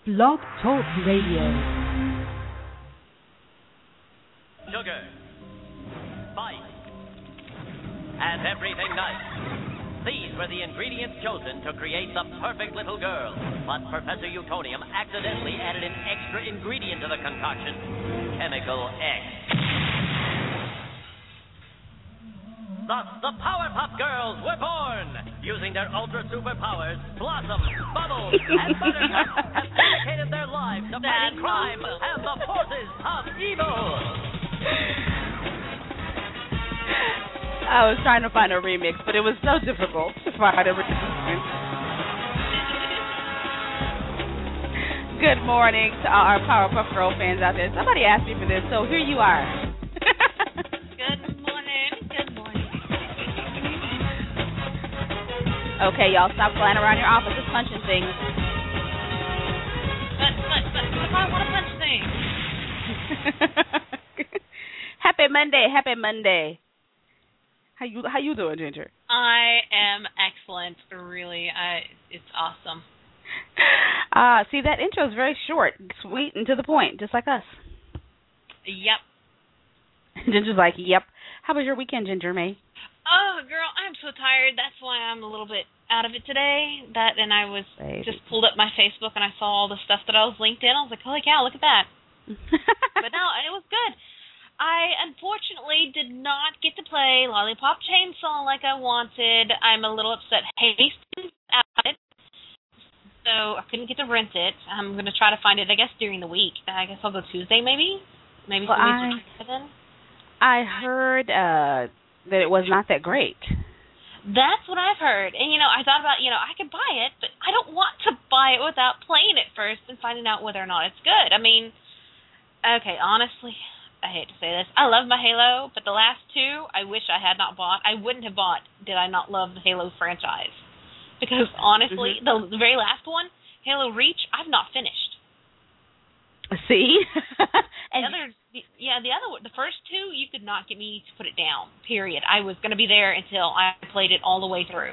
Blog Talk Radio. Sugar, spice, and everything nice. These were the ingredients chosen to create the perfect little girl. But Professor Utonium accidentally added an extra ingredient to the concoction, Chemical X. Thus, the Powerpuff Girls were born. Using their ultra superpowers, Blossom, Bubbles, and Buttercup have dedicated their lives to fighting crime and the forces of evil. I was trying to find a remix, but it was so difficult to find a remix. Good morning to all our Powerpuff Girl fans out there. Somebody asked me for this, so here you are. Okay, y'all, stop flying around your offices punching things. But if I want to punch things. Happy Monday. How you doing, Ginger? I am excellent, really. It's awesome. See, that intro is very short, sweet, and to the point, just like us. Yep. Ginger's like, yep. How was your weekend, Ginger May? Oh, girl, I'm so tired. That's why I'm a little bit out of it today. And I was just pulled up my Facebook and I saw all the stuff that I was linked in. I was like, holy cow, look at that. But no, it was good. I unfortunately did not get to play Lollipop Chainsaw like I wanted. I'm a little upset. Hastings out it, so I couldn't get to rent it. I'm going to try to find it, I guess, during the week. I guess I'll go Tuesday, maybe. Maybe some weeks then. I heard that it was not that great. That's what I've heard. And, I thought about, I could buy it, but I don't want to buy it without playing it first and finding out whether or not it's good. I mean, okay, honestly, I hate to say this. I love my Halo, but the last two I wish I had not bought. I wouldn't have bought did I not love the Halo franchise. Because, honestly, the very last one, Halo Reach, I've not finished. See? And the first two, you could not get me to put it down, period. I was going to be there until I played it all the way through.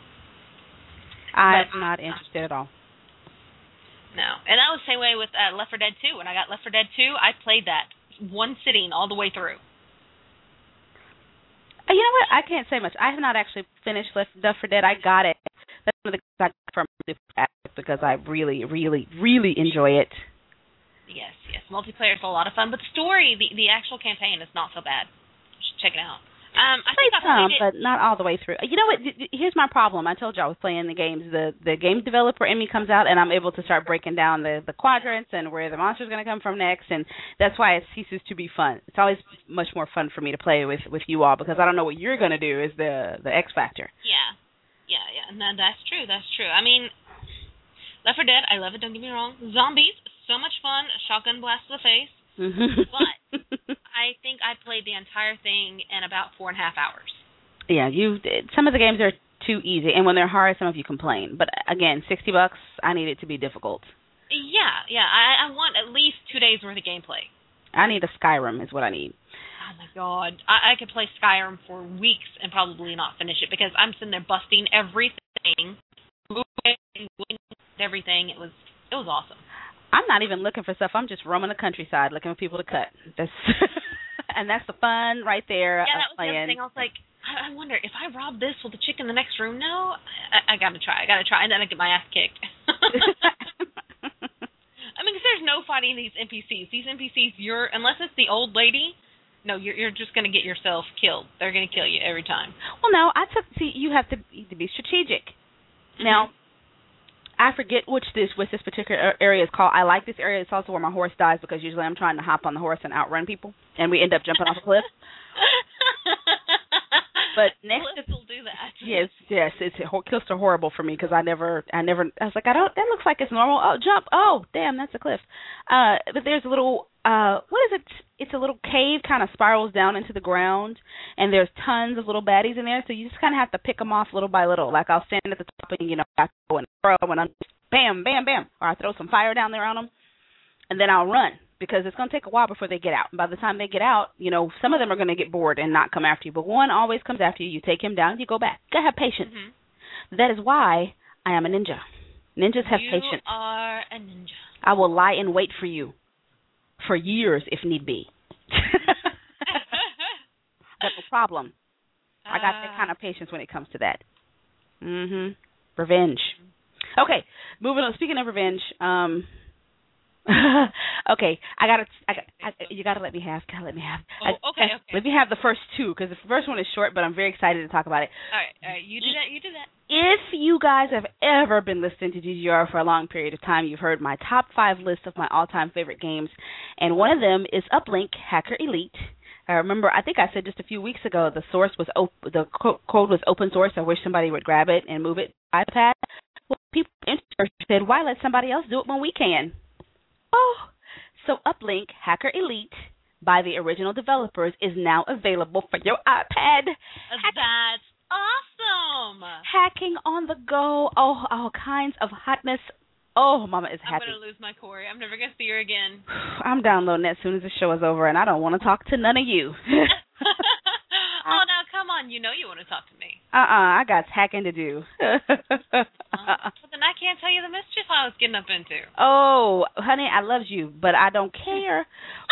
I'm not interested at all. No. And that was the same way with Left 4 Dead 2. When I got Left 4 Dead 2, I played that one sitting all the way through. You know what? I can't say much. I have not actually finished Left 4 Dead. I got it. That's one of the things I got from because I really, really, really enjoy it. Yes. Multiplayer is a lot of fun, but the story, the actual campaign is not so bad. You should check it out. I think I played it, but not all the way through. You know what? Here's my problem. I told you I was playing the games. The game developer in me comes out, and I'm able to start breaking down the quadrants and where the monster's going to come from next, and that's why it ceases to be fun. It's always much more fun for me to play with you all because I don't know what you're going to do is the X factor. Yeah. No, that's true. I mean, Left 4 Dead, I love it, don't get me wrong. Zombies, so much fun, shotgun blast to the face. But I think I played the entire thing in about 4.5 hours. Yeah, some of the games are too easy, and when they're hard, some of you complain. But again, $60, I need it to be difficult. Yeah, I want at least 2 days worth of gameplay. I need a Skyrim is what I need. Oh my God, I could play Skyrim for weeks and probably not finish it because I'm sitting there busting everything, moving, everything. It was awesome. I'm not even looking for stuff. I'm just roaming the countryside looking for people to cut. And that's the fun right there. Yeah, that was the other thing. I was like, I wonder, if I rob this, will the chick in the next room know? I got to try. And then I get my ass kicked. I mean, because there's no fighting these NPCs. These NPCs, unless it's the old lady, no, you're just going to get yourself killed. They're going to kill you every time. Well, no, you have to be strategic. Now, I forget what this particular area is called. I like this area. It's also where my horse dies because usually I'm trying to hop on the horse and outrun people, and we end up jumping off a cliff. But next, cliffs will do that. Yes, cliffs are horrible for me because I never. I was like, that looks like it's normal. Oh, jump! Oh, damn, that's a cliff. But there's a little. What is it? It's a little cave, kind of spirals down into the ground, and there's tons of little baddies in there. So you just kind of have to pick them off little by little. Like I'll stand at the top and I go and throw and I'm bam, bam, bam, or I throw some fire down there on them, and then I'll run because it's going to take a while before they get out. And by the time they get out, some of them are going to get bored and not come after you, but one always comes after you. You take him down, you go back. You gotta have patience. Mm-hmm. That is why I am a ninja. Ninjas have patience. You are a ninja. I will lie in wait for you for years if need be. That's no problem. I got that kind of patience when it comes to that. Revenge. Okay, moving on. Speaking of revenge, okay, you gotta let me have. Okay. Let me have the first two because the first one is short, but I'm very excited to talk about it. All right. You do that. If you guys have ever been listening to GGR for a long period of time, you've heard my top 5 list of my all-time favorite games, and one of them is Uplink Hacker Elite. I remember, I think I said just a few weeks ago, the source was the code was open source. I wish somebody would grab it and move it to iPad. Well, people said, why let somebody else do it when we can? Oh, so Uplink Hacker Elite by the original developers is now available for your iPad. That's awesome. Hacking on the go. Oh, all kinds of hotness. Oh, Mama is happy. I'm going to lose my Corey. I'm never going to see her again. I'm downloading it as soon as the show is over, and I don't want to talk to none of you. Oh, now, come on. You know you want to talk to me. I got hacking to do. Well, then I can't tell you the mischief I was getting up into. Oh, honey, I love you, but I don't care.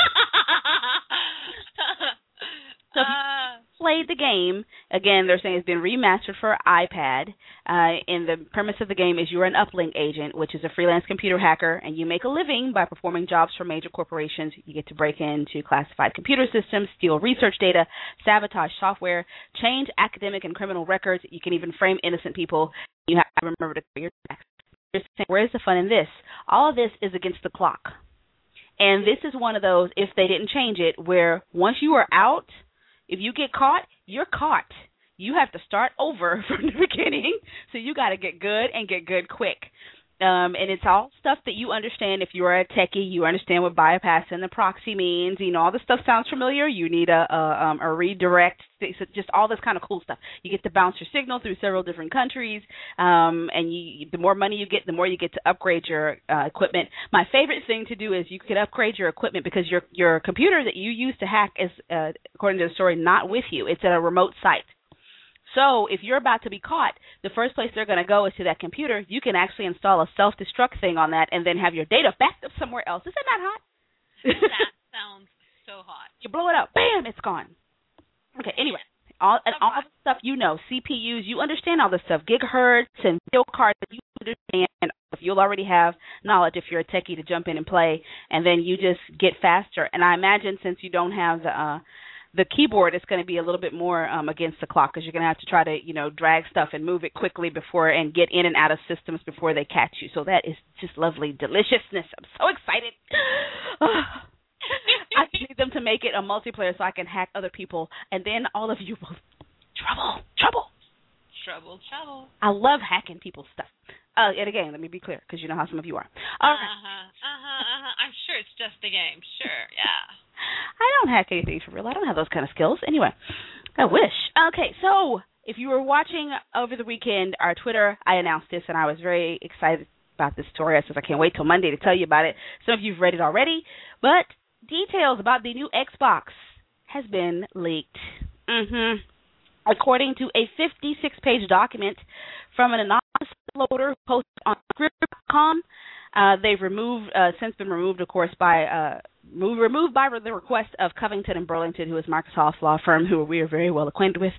So if you played the game, again, they're saying it's been remastered for iPad. And the premise of the game is you're an uplink agent, which is a freelance computer hacker, and you make a living by performing jobs for major corporations. You get to break into classified computer systems, steal research data, sabotage software, change academic and criminal records. You can even frame innocent people. You have to remember to pay your taxes. Where's the fun in this? All of this is against the clock. And this is one of those, if they didn't change it, where once you are out, if you get caught, you're caught. You have to start over from the beginning, so you got to get good and get good quick. And it's all stuff that you understand. If you're a techie, you understand what bypassing the proxy means. You know, all this stuff sounds familiar. You need a redirect, so just all this kind of cool stuff. You get to bounce your signal through several different countries, and the more money you get, the more you get to upgrade your equipment. My favorite thing to do is you could upgrade your equipment because your computer that you use to hack is, according to the story, not with you. It's at a remote site. So if you're about to be caught, the first place they're going to go is to that computer. You can actually install a self-destruct thing on that and then have your data backed up somewhere else. Isn't that hot? That sounds so hot. You blow it up. Bam, it's gone. Okay, anyway. All the stuff you know, CPUs, you understand all this stuff, gigahertz and video cards, you understand. If you'll already have knowledge, if you're a techie, to jump in and play, and then you just get faster. And I imagine since you don't have the keyboard, is going to be a little bit more against the clock because you're going to have to try to, drag stuff and move it quickly before and get in and out of systems before they catch you. So that is just lovely deliciousness. I'm so excited. I need them to make it a multiplayer so I can hack other people, and then all of you will trouble. I love hacking people's stuff. And again, let me be clear because you know how some of you are. All right. I'm sure it's just a game. Sure, yeah. I don't hack anything for real. I don't have those kind of skills. Anyway, I wish. Okay, so if you were watching over the weekend, our Twitter, I announced this, and I was very excited about this story. I said I can't wait till Monday to tell you about it. Some of you have read it already, but details about the new Xbox has been leaked. According to a 56-page document from an anonymous uploader posted on Script.com, they've since been removed, of course, by removed by the request of Covington and Burlington, who is Microsoft's law firm, who we are very well acquainted with,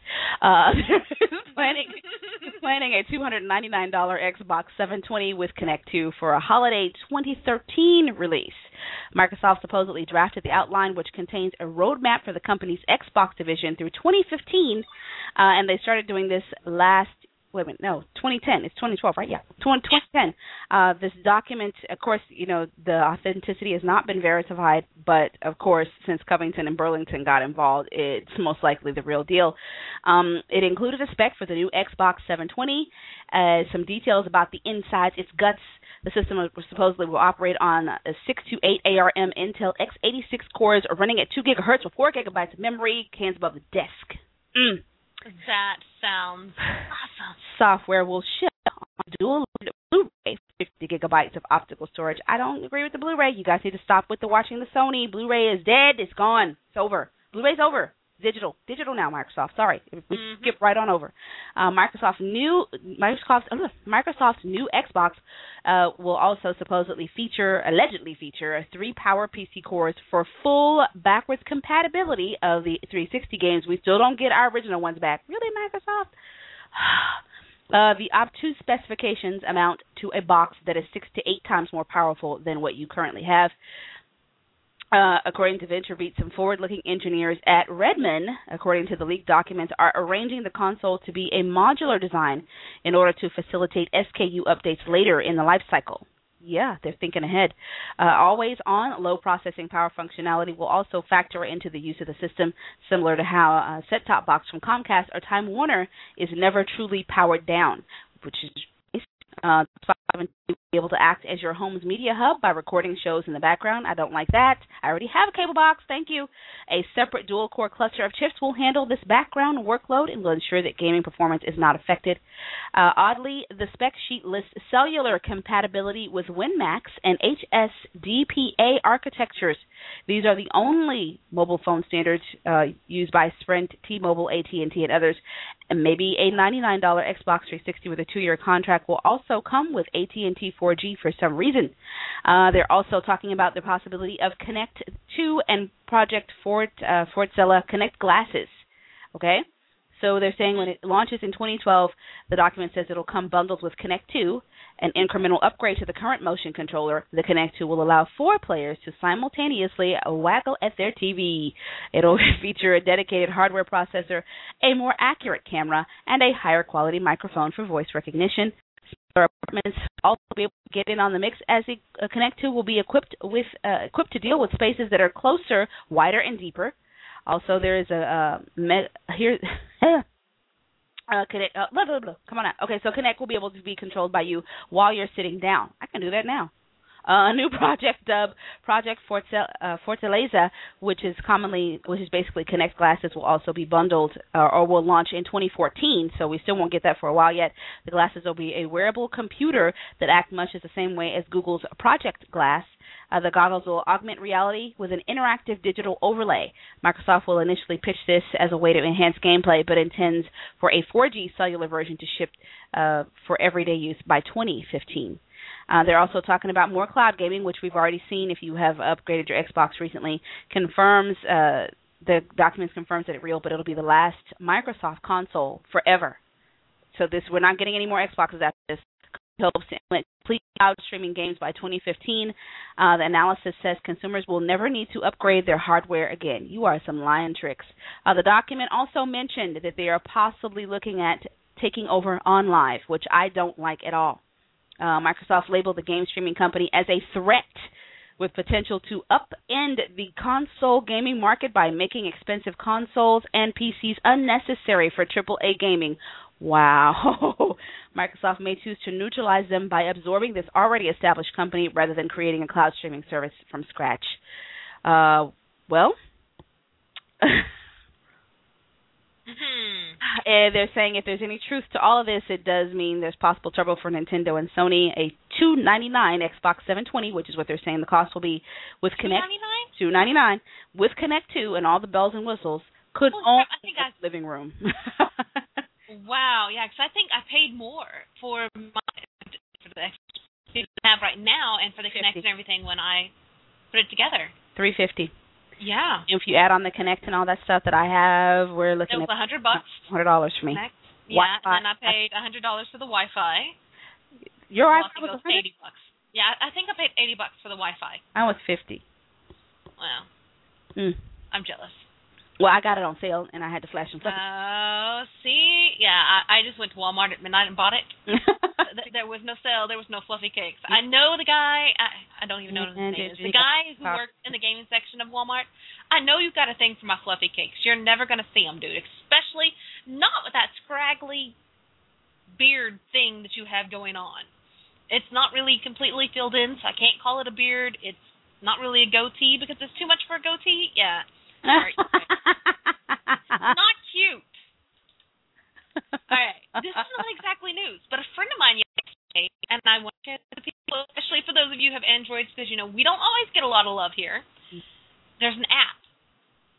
planning a $299 Xbox 720 with Connect 2 for a holiday 2013 release. Microsoft supposedly drafted the outline, which contains a roadmap for the company's Xbox division through 2015, and they started doing this 2010. It's 2012, right? Yeah, 2010. This document, of course, the authenticity has not been verified, but, of course, since Covington and Burlington got involved, it's most likely the real deal. It included a spec for the new Xbox 720, some details about the insides, its guts. The system supposedly will operate on a 6 to 8 ARM Intel x86 cores running at 2 gigahertz with 4 gigabytes of memory, hands above the desk. That sounds awesome. Software will ship on dual Blu-ray, 50 gigabytes of optical storage. I don't agree with the Blu-ray. You guys need to stop with the watching the Sony. Blu-ray is dead. It's gone. It's over. Blu-ray's over. digital now, Microsoft. Sorry, we skipped right on over. Microsoft's new Xbox will also allegedly feature 3 Power PC cores for full backwards compatibility of the 360 games. We still don't get our original ones back. Really, Microsoft? The obtuse specifications amount to a box that is 6 to 8 times more powerful than what you currently have. According to VentureBeat, some forward-looking engineers at Redmond, according to the leaked documents, are arranging the console to be a modular design in order to facilitate SKU updates later in the life cycle. Yeah, they're thinking ahead. Always on low processing power functionality will also factor into the use of the system, similar to how a set-top box from Comcast or Time Warner is never truly powered down, which is will be able to act as your home's media hub by recording shows in the background. I don't like that. I already have a cable box. Thank you. A separate dual-core cluster of chips will handle this background workload and will ensure that gaming performance is not affected. Oddly, the spec sheet lists cellular compatibility with WinMax and HSDPA architectures. These are the only mobile phone standards used by Sprint, T-Mobile, AT&T, and others. And maybe a $99 Xbox 360 with a 2-year contract will also come with AT&T 4G for some reason. They're also talking about the possibility of Connect 2 and Project Fortzilla Connect glasses. Okay? So they're saying when it launches in 2012, the document says it'll come bundled with Connect 2, an incremental upgrade to the current motion controller. The Connect 2 will allow 4 players to simultaneously waggle at their TV. It'll feature a dedicated hardware processor, a more accurate camera, and a higher quality microphone for voice recognition. Apartments also be able to get in on the mix, as the Connect 2 will be equipped to deal with spaces that are closer, wider, and deeper. Also, there is Connect. Come on out. Okay, so Connect will be able to be controlled by you while you're sitting down. I can do that now. A new project dubbed Project Fortaleza, which is basically Connect glasses, will also be bundled or will launch in 2014. So we still won't get that for a while yet. The glasses will be a wearable computer that act much as the same way as Google's Project Glass. The goggles will augment reality with an interactive digital overlay. Microsoft will initially pitch this as a way to enhance gameplay, but intends for a 4G cellular version to ship for everyday use by 2015. They're also talking about more cloud gaming, which we've already seen if you have upgraded your Xbox recently. The documents confirms that it's real, but it'll be the last Microsoft console forever. So we're not getting any more Xboxes after this. Hopes to implement complete cloud streaming games by 2015. The analysis says consumers will never need to upgrade their hardware again. You are some lying tricks. The document also mentioned that they are possibly looking at taking over OnLive, which I don't like at all. Microsoft labeled the game streaming company as a threat with potential to upend the console gaming market by making expensive consoles and PCs unnecessary for AAA gaming. Wow. Microsoft may choose to neutralize them by absorbing this already established company rather than creating a cloud streaming service from scratch. They're saying if there's any truth to all of this, it does mean there's possible trouble for Nintendo and Sony. A $299 Xbox 720, which is what they're saying the cost will be with Connect. $299 with Connect 2 and all the bells and whistles could own the living room. Wow, yeah, because I think I paid more for the Xbox I have right now and for the Connect and everything when I put it together. $350. Yeah. If you add on the Connect and all that stuff that I have, we're looking at $100. $100 for me. Connect. Yeah, and then I paid $100 for the Wi-Fi. Your Wi-Fi was $100? $80. Yeah, I think I paid $80 for the Wi-Fi. I was $50. Wow. I'm jealous. Well, I got it on sale, and I had to flash some stuff. See? Yeah, I just went to Walmart at midnight and bought it. There was no sale. There was no fluffy cakes. I know the guy. I don't even know his name. The guy who worked in the gaming section of Walmart. I know you've got a thing for my fluffy cakes. You're never going to see them, dude, especially not with that scraggly beard thing that you have going on. It's not really completely filled in, so I can't call it a beard. It's not really a goatee because it's too much for a goatee. Yeah. Sorry. Not cute. All right. This is not exactly news, but a friend of mine yesterday, and I want to share with people, especially for those of you who have Androids, because, we don't always get a lot of love here. There's an app.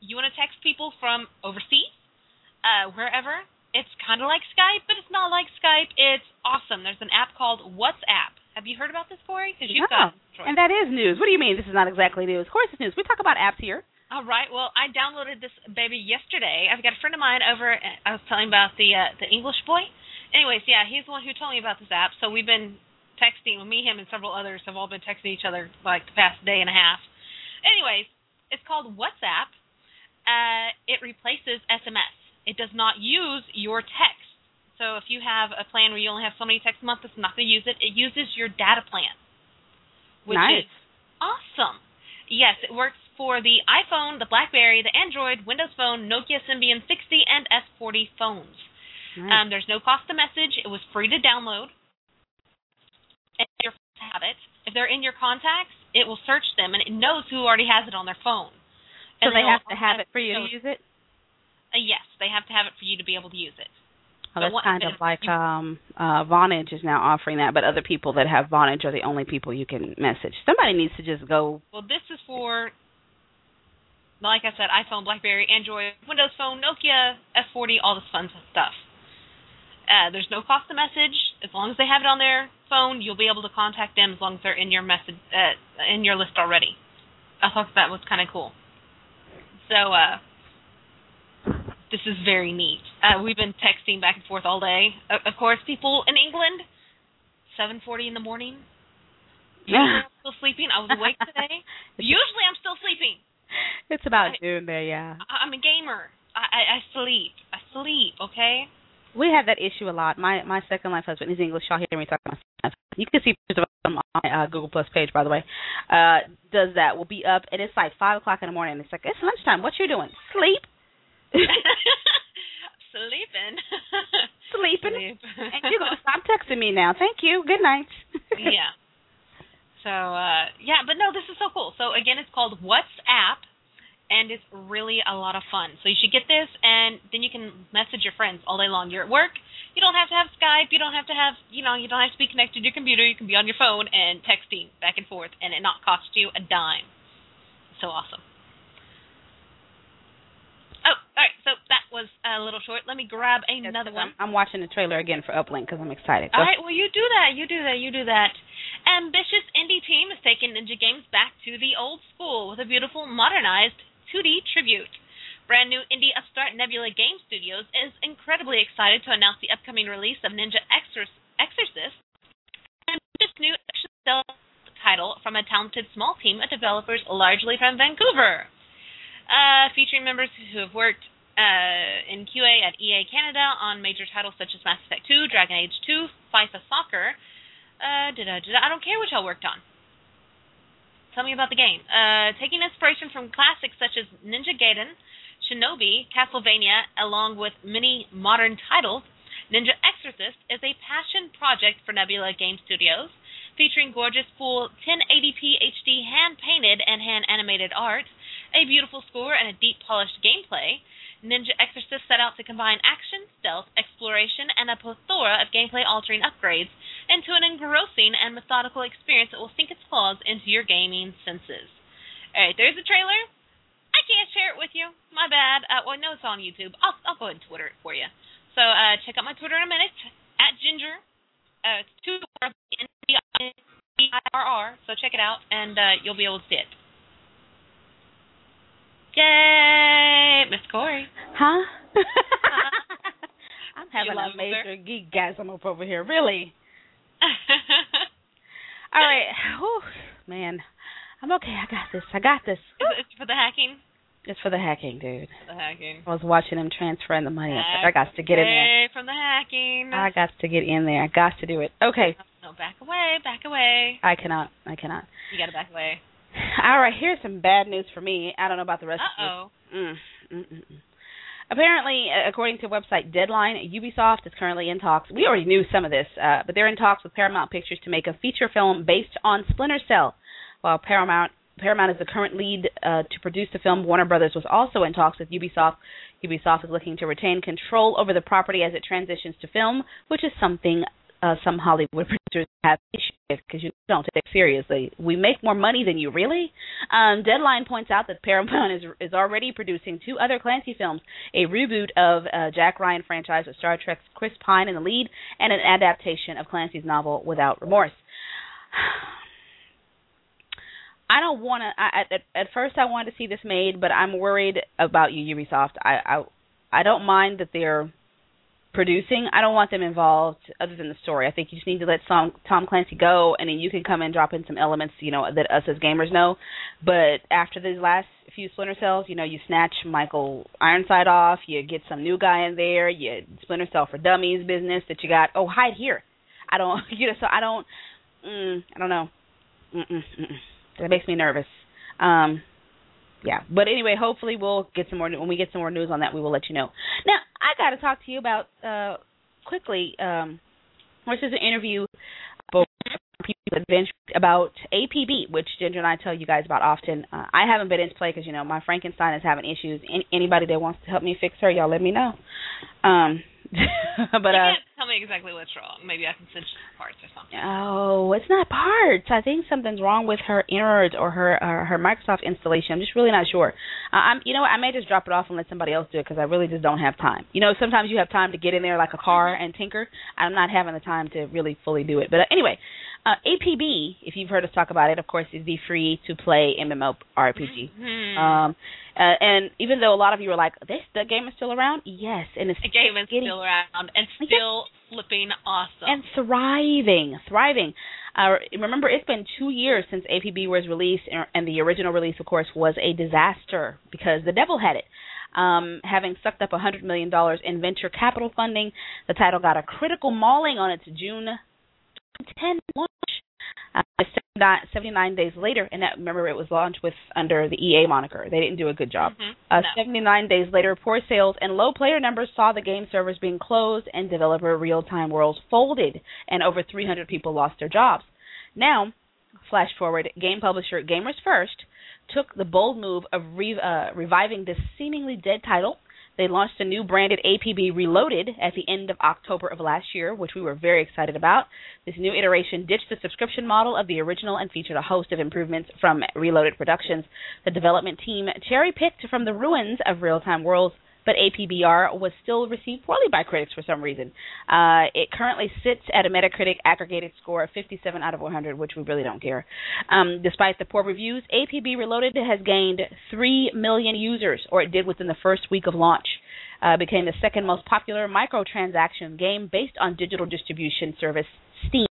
you want to text people from overseas, wherever. It's kind of like Skype, but it's not like Skype. It's awesome. There's an app called WhatsApp. Have you heard about this, Corey? Because you've got it. And that is news. What do you mean this is not exactly news? Of course it's news. We talk about apps here. All right. Well, I downloaded this baby yesterday. I've got a friend of mine over. I was telling about the English boy. Anyways, yeah, he's the one who told me about this app. So we've been texting. Me, him, and several others have all been texting each other like the past day and a half. Anyways, it's called WhatsApp. It replaces SMS. It does not use your text. So if you have a plan where you only have so many texts a month, it's not going to use it. It uses your data plan, which is awesome. Yes, it works for the iPhone, the BlackBerry, the Android, Windows Phone, Nokia Symbian 60, and S40 phones. Nice. There's no cost to message. It was free to download. And your friends have it. If they're in your contacts, it will search them, and it knows who already has it on their phone. So they have to have it for you to use it? Yes, they have to have it for you to be able to use it. Oh, that's kind of like Vonage is now offering that, but other people that have Vonage are the only people you can message. Somebody needs to just go. Well, this is for, like I said, iPhone, BlackBerry, Android, Windows Phone, Nokia, S40, all this fun stuff. There's no cost to message. As long as they have it on their phone, you'll be able to contact them as long as they're in your message in your list already. I thought that was kind of cool. So, this is very neat. We've been texting back and forth all day. Of course, people in England, 7:40 in the morning. Usually I'm still sleeping. I was awake today. Usually I'm still sleeping. It's about noon there, yeah. I'm a gamer. I sleep. Okay? We have that issue a lot. My second life husband, he's English. Y'all hear me talk about my second life. You can see pictures of him on my Google Plus page, by the way. Does that. We'll be up, and it's like 5 o'clock in the morning. It's like, it's lunchtime. What you doing? Sleep? Sleeping. And you're going to stop texting me now. Thank you. Good night. Yeah. So, but no, this is so cool. So, again, it's called WhatsApp, and it's really a lot of fun. So you should get this, and then you can message your friends all day long. You're at work. You don't have to have Skype. You don't have to have, you don't have to be connected to your computer. You can be on your phone and texting back and forth, and it not cost you a dime. So awesome. Oh, all right, so that was a little short. Let me grab another one. I'm watching the trailer again for Uplink because I'm excited. All right, well, you do that. Ambitious indie team is taking Ninja Games back to the old school with a beautiful, modernized 2D tribute. Brand new indie upstart Nebula Game Studios is incredibly excited to announce the upcoming release of Ninja Exorcist, and this new action stealth title from a talented small team of developers largely from Vancouver. Featuring members who have worked in QA at EA Canada on major titles such as Mass Effect 2, Dragon Age 2, FIFA Soccer. I don't care what y'all worked on. Tell me about the game. Taking inspiration from classics such as Ninja Gaiden, Shinobi, Castlevania, along with many modern titles, Ninja Exorcist is a passion project for Nebula Game Studios, featuring gorgeous full 1080p HD hand-painted and hand-animated art, a beautiful score, and a deep, polished gameplay. Ninja Exorcist set out to combine action, stealth, exploration, and a plethora of gameplay-altering upgrades into an engrossing and methodical experience that will sink its claws into your gaming senses. All right, there's the trailer. I can't share it with you. My bad. Well, no, it's on YouTube. I'll go ahead and Twitter it for you. So check out my Twitter in a minute, @Ginger. It's 2 N-D-I-R-R, so check it out, and you'll be able to see it. Yay! Miss Corey. Huh? I'm having a major geekgasm up over here. Really? All right. Whew, man. I'm okay. I got this. It's for the hacking? It's for the hacking, dude. The hacking. I was watching him transferring the money. I got to get in there. From the hacking. I got to get in there. I got to do it. Okay. No, back away. I cannot. You got to back away. All right, here's some bad news for me. I don't know about the rest of you. Apparently, according to website Deadline, Ubisoft is currently in talks. We already knew some of this, but they're in talks with Paramount Pictures to make a feature film based on Splinter Cell. While Paramount is the current lead to produce the film, Warner Brothers was also in talks with Ubisoft. Ubisoft is looking to retain control over the property as it transitions to film, which is something some Hollywood producers have issues with because you don't take it seriously. We make more money than you, really? Deadline points out that Paramount is already producing 2 other Clancy films, a reboot of Jack Ryan franchise with Star Trek's Chris Pine in the lead, and an adaptation of Clancy's novel Without Remorse. I don't want to. At first, I wanted to see this made, but I'm worried about you, Ubisoft. I don't mind that they're producing. I don't want them involved other than the story. I think you just need to let Tom Clancy go, and then you can come and drop in some elements, that us as gamers know. But after these last few Splinter Cells, you snatch Michael Ironside off, you get some new guy in there, you Splinter Cell for Dummies business that you got. Oh, hide here. I don't, so I don't know. That makes me nervous. Yeah, but anyway, hopefully we'll get some more. When we get some more news on that, we will let you know. Now, I got to talk to you about quickly. This is an interview about APB, which Ginger and I tell you guys about often. I haven't been into play because my Frankenstein is having issues. Anybody that wants to help me fix her, y'all let me know. But you can't tell me exactly what's wrong. Maybe I can send you parts or something. Oh, it's not parts. I think something's wrong with her innards or her Microsoft installation. I'm just really not sure. I may just drop it off and let somebody else do it because I really just don't have time. Sometimes you have time to get in there like a car and tinker. I'm not having the time to really fully do it. But anyway, APB, if you've heard us talk about it, of course, is the free-to-play MMORPG. Mm-hmm. And even though a lot of you are like, the game is still around, yes, and the game is still around and still flipping awesome and thriving. Remember, it's been 2 years since APB was released, and the original release, of course, was a disaster because the devil had it. Having sucked up $100 million in venture capital funding, the title got a critical mauling on its June 2010 launch. 79 days later, and remember, it was launched under the EA moniker. They didn't do a good job. Mm-hmm. 79 days later, poor sales and low player numbers saw the game servers being closed and developer Real-Time Worlds folded, and over 300 people lost their jobs. Now, flash forward, game publisher Gamers First took the bold move of reviving this seemingly dead title. They launched a new branded APB Reloaded at the end of October of last year, which we were very excited about. This new iteration ditched the subscription model of the original and featured a host of improvements from Reloaded Productions. The development team cherry-picked from the ruins of Real-Time Worlds, but APBR was still received poorly by critics for some reason. It currently sits at a Metacritic aggregated score of 57 out of 100, which we really don't care. Despite the poor reviews, APB Reloaded has gained 3 million users, or it did within the first week of launch. Became the second most popular microtransaction game based on digital distribution service Steam.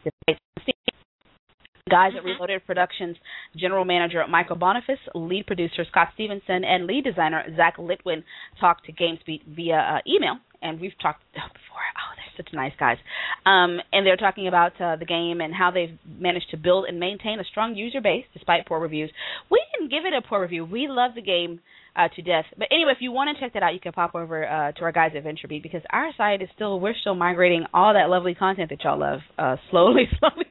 Guys at Reloaded Productions, General Manager Michael Boniface, lead producer Scott Stevenson, and lead designer Zach Litwin talked to GameSpeak via email, and we've talked before. Oh, they're such nice guys. And they're talking about the game and how they've managed to build and maintain a strong user base despite poor reviews. We didn't give it a poor review. We love the game to death. But anyway, if you want to check that out, you can pop over to our guys at VentureBeat because our site is we're still migrating all that lovely content that y'all love slowly.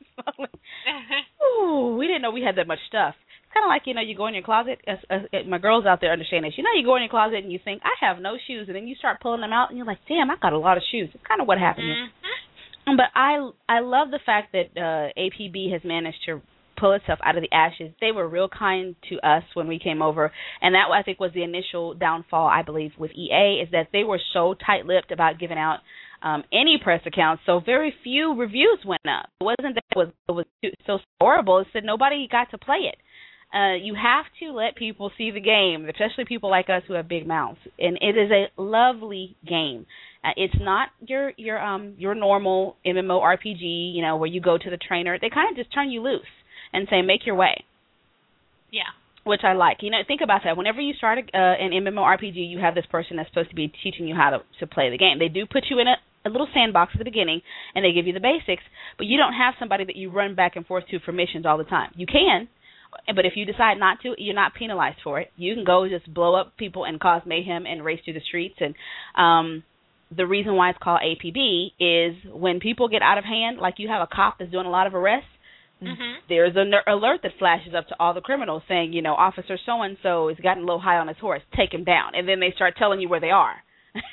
Ooh, we didn't know we had that much stuff. It's kind of like, you go in your closet. My girls out there understand this. You go in your closet and you think, I have no shoes, and then you start pulling them out and you're like, damn, I've got a lot of shoes. It's kind of what happened here. But I love the fact that APB has managed to pull itself out of the ashes. They were real kind to us when we came over, and that, I think, was the initial downfall, I believe, with EA, is that they were so tight-lipped about giving out any press accounts, so very few reviews went up. It wasn't that it was so horrible. It said nobody got to play it. You have to let people see the game, especially people like us who have big mouths, and it is a lovely game. It's not your normal MMORPG, where you go to the trainer. They kind of just turn you loose and say, make your way. Yeah. Which I like. Think about that. Whenever you start an MMORPG, you have this person that's supposed to be teaching you how to play the game. They do put you in a little sandbox at the beginning, and they give you the basics, but you don't have somebody that you run back and forth to for missions all the time. You can, but if you decide not to, you're not penalized for it. You can go just blow up people and cause mayhem and race through the streets. And the reason why it's called APB is when people get out of hand, like you have a cop that's doing a lot of arrests, there's an alert that flashes up to all the criminals saying, Officer so-and-so has gotten a little high on his horse, take him down. And then they start telling you where they are.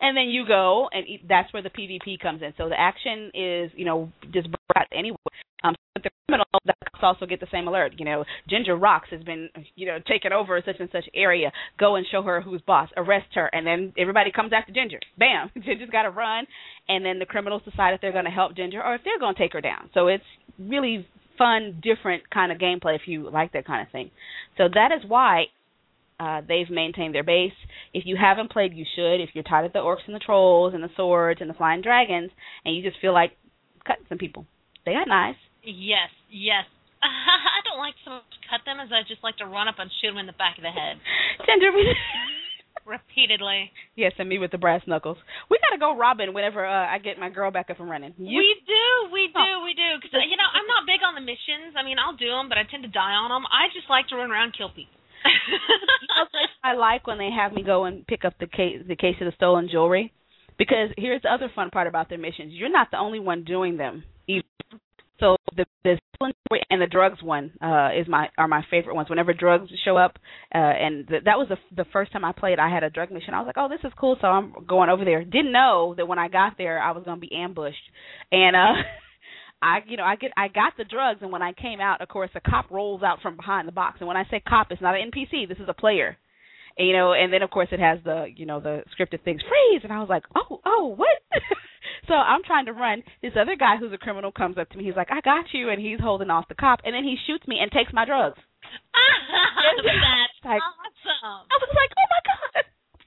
And then you go, and that's where the PvP comes in. So the action is, just brought anywhere. But the criminal also get the same alert. Ginger Rocks has been, taken over such and such area. Go and show her who's boss. Arrest her. And then everybody comes after Ginger. Bam. Ginger's got to run. And then the criminals decide if they're going to help Ginger or if they're going to take her down. So it's really fun, different kind of gameplay if you like that kind of thing. So that is why they've maintained their base. If you haven't played, you should. If you're tired of the orcs and the trolls and the swords and the flying dragons, and you just feel like cutting some people, they got knives. Yes. I don't like so much to cut them as I just like to run up and shoot them in the back of the head. Ginger. Repeatedly. Yes, and me with the brass knuckles. We got to go robbing whenever I get my girl back up and running. We do. Because, I'm not big on the missions. I mean, I'll do them, but I tend to die on them. I just like to run around and kill people. I like when they have me go and pick up the case of the stolen jewelry, because here's the other fun part about their missions. You're not the only one doing them either. So the stolen jewelry and the drugs one are my favorite ones. Whenever drugs show up, and that was the first time I played, I had a drug mission. I was like, oh, this is cool, so I'm going over there. Didn't know that when I got there, I was going to be ambushed, and I got the drugs, and when I came out, of course, a cop rolls out from behind the box. And when I say cop, it's not an NPC. This is a player. And then of course it has the scripted things, freeze, and I was like, oh, what? So I'm trying to run. This other guy who's a criminal comes up to me. He's like, I got you, and he's holding off the cop, and then he shoots me and takes my drugs. That's like, awesome. I was like, oh my God.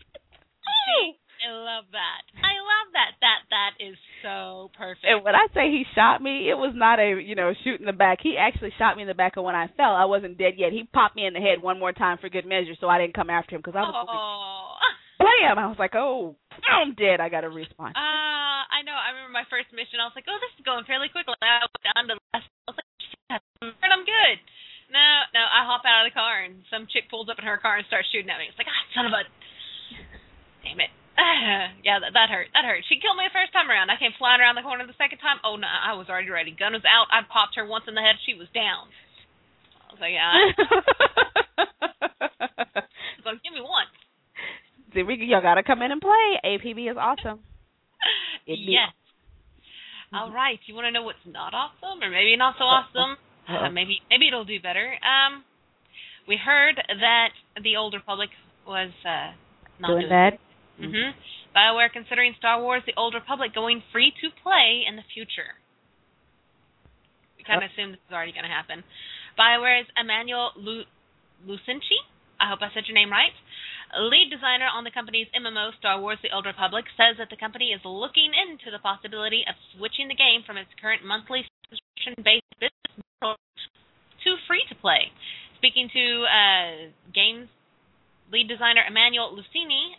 I love that. That is so perfect. And when I say he shot me, it was not a, shoot in the back. He actually shot me in the back, and when I fell, I wasn't dead yet. He popped me in the head one more time for good measure, so I didn't come after him because I was blam! I was like, oh, I'm dead. I got to respawn. I know. I remember my first mission. I was like, oh, this is going fairly quickly. I went down to the last. I was like, I'm good. No, I hop out of the car, and some chick pulls up in her car and starts shooting at me. It's like, son of a... Damn it. Yeah, that hurt. She killed me the first time around. I came flying around the corner the second time. Oh, no, I was already ready. Gun was out. I popped her once in the head. She was down. I was like, yeah. So give me one. Y'all got to come in and play. APB is awesome. Yes. All right. You want to know what's not awesome, or maybe not so awesome? Maybe it'll do better. We heard that the Old Republic was not doing bad. Mm-hmm. BioWare considering Star Wars: The Old Republic going free to play in the future. We kind of assumed this was already going to happen. BioWare's Emmanuel Lucinci, I hope I said your name right, lead designer on the company's MMO Star Wars: The Old Republic, says that the company is looking into the possibility of switching the game from its current monthly subscription-based business model to free-to-play. Speaking to games lead designer Emmanuel Lucinci,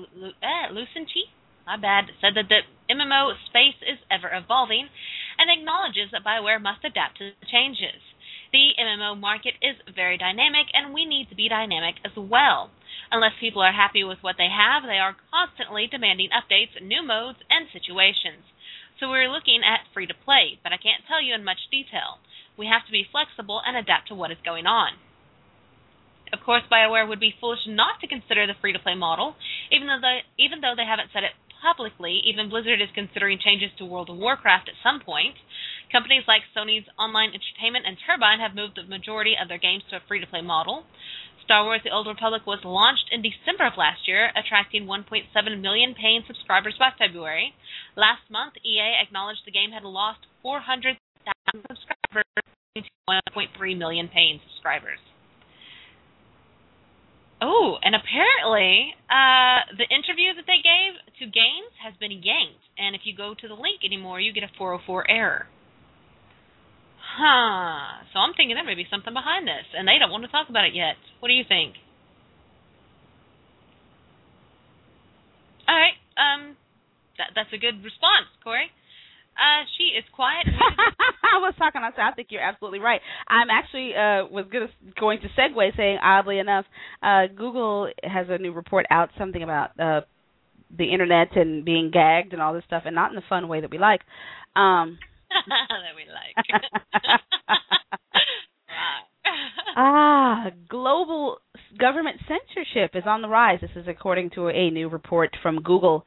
said that the MMO space is ever-evolving and acknowledges that BioWare must adapt to the changes. The MMO market is very dynamic, and we need to be dynamic as well. Unless people are happy with what they have, they are constantly demanding updates, new modes, and situations. So we're looking at free-to-play, but I can't tell you in much detail. We have to be flexible and adapt to what is going on. Of course, BioWare would be foolish not to consider the free-to-play model, even though they haven't said it publicly. Even Blizzard is considering changes to World of Warcraft at some point. Companies like Sony's Online Entertainment and Turbine have moved the majority of their games to a free-to-play model. Star Wars: The Old Republic was launched in December of last year, attracting 1.7 million paying subscribers by February. Last month, EA acknowledged the game had lost 400,000 subscribers to 1.3 million paying subscribers. Oh, and apparently the interview that they gave to Games has been yanked. And if you go to the link anymore, you get a 404 error. So I'm thinking there may be something behind this, and they don't want to talk about it yet. What do you think? All right. That's a good response, Corey. She is quiet. I was talking. I said, I think you're absolutely right. I'm actually was going to segue saying, oddly enough, Google has a new report out, something about the internet and being gagged and all this stuff, and not in the fun way that we like. That we like. Global government censorship is on the rise. This is according to a new report from Google.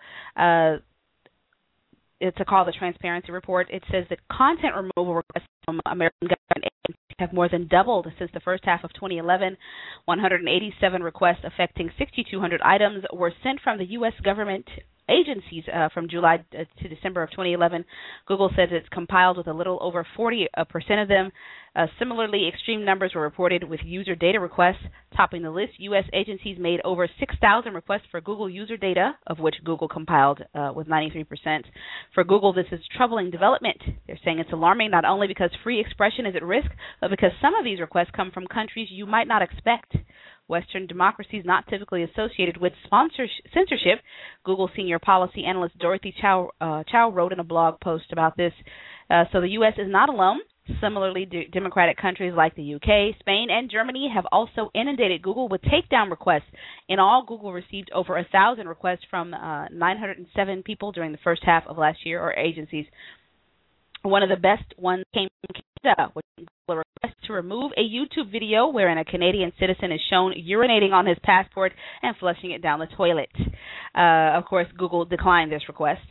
It's called the Transparency Report. It says that content removal requests from American government agencies have more than doubled since the first half of 2011. 187 requests affecting 6,200 items were sent from the U.S. government agencies from July to December of 2011. Google says it's compiled with a little over 40% of them. Similarly, extreme numbers were reported with user data requests. Topping the list, U.S. agencies made over 6,000 requests for Google user data, of which Google compiled with 93%. For Google, this is troubling development. They're saying it's alarming not only because free expression is at risk, but because some of these requests come from countries you might not expect. Western democracies not typically associated with censorship. Google senior policy analyst Dorothy Chow wrote in a blog post about this. So the U.S. is not alone. Similarly, democratic countries like the UK, Spain, and Germany have also inundated Google with takedown requests. In all, Google received over 1,000 requests from 907 people during the first half of last year, or agencies. One of the best ones came from Canada, which included a request to remove a YouTube video wherein a Canadian citizen is shown urinating on his passport and flushing it down the toilet. Of course, Google declined this request.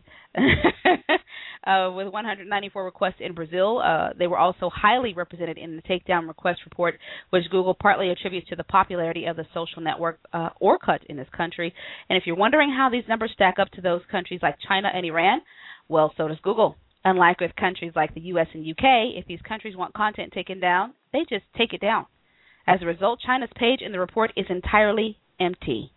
With 194 requests in Brazil, they were also highly represented in the takedown request report, which Google partly attributes to the popularity of the social network Orkut in this country. And if you're wondering how these numbers stack up to those countries like China and Iran, well, so does Google. Unlike with countries like the U.S. and UK, if these countries want content taken down, they just take it down. As a result, China's page in the report is entirely empty.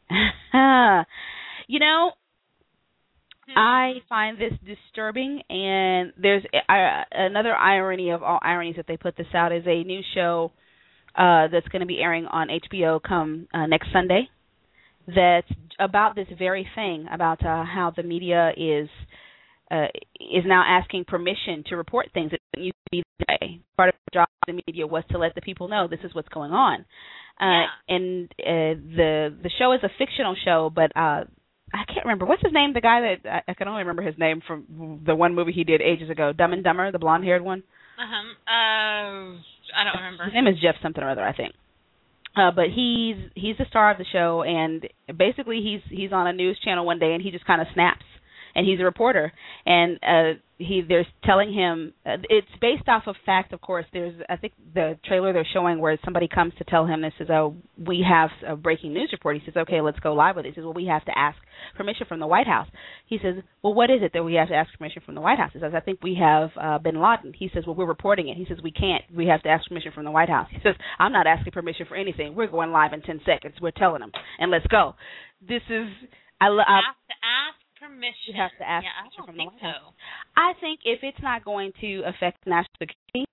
You know, I find this disturbing, and there's another irony of all ironies that they put this out is a new show that's going to be airing on HBO come next Sunday that's about this very thing, about how the media is now asking permission to report things that didn't used to be the way. Part of the job of the media was to let the people know this is what's going on. And the show is a fictional show, but I can't remember. What's his name? The guy that I can only remember his name from the one movie he did ages ago, Dumb and Dumber, the blonde-haired one. I don't remember. His name is Jeff something or other, I think. But he's the star of the show, and basically he's on a news channel one day, and he just kind of snaps. And he's a reporter, and they're telling him it's based off of fact. Of course, I think the trailer they're showing where somebody comes to tell him this is we have a breaking news report. He says, okay, let's go live with it. He says, well, we have to ask permission from the White House. He says, well, what is it that we have to ask permission from the White House? He says, I think we have Bin Laden. He says, well, we're reporting it. He says, we can't. We have to ask permission from the White House. He says, I'm not asking permission for anything. We're going live in 10 seconds. We're telling them, and let's go. This is I have to ask permission. You have to ask I don't from think the White House. so. I think if it's not going to affect national security,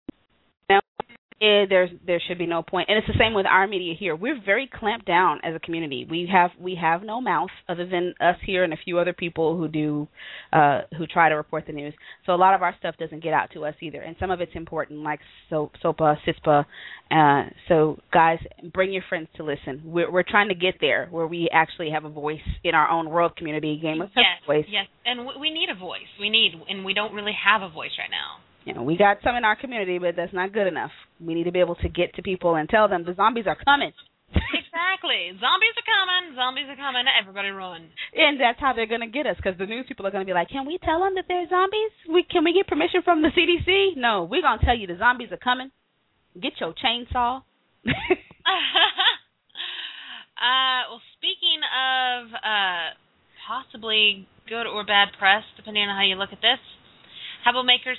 there should be no point. And it's the same with our media here. We're very clamped down as a community. We have no mouth other than us here and a few other people who try to report the news. So a lot of our stuff doesn't get out to us either. And some of it's important, like SOPA, CISPA. So guys, bring your friends to listen. We're trying to get there where we actually have a voice in our own world community. Game of voice. Yes, and we need a voice. And we don't really have a voice right now. You know, we got some in our community, but that's not good enough. We need to be able to get to people and tell them the zombies are coming. Exactly. Zombies are coming. Zombies are coming. Everybody run. And that's how they're going to get us, because the news people are going to be like, can we tell them that they're zombies? Can we get permission from the CDC? No, we're going to tell you the zombies are coming. Get your chainsaw. Well, speaking of possibly good or bad press, depending on how you look at this, Habbo makers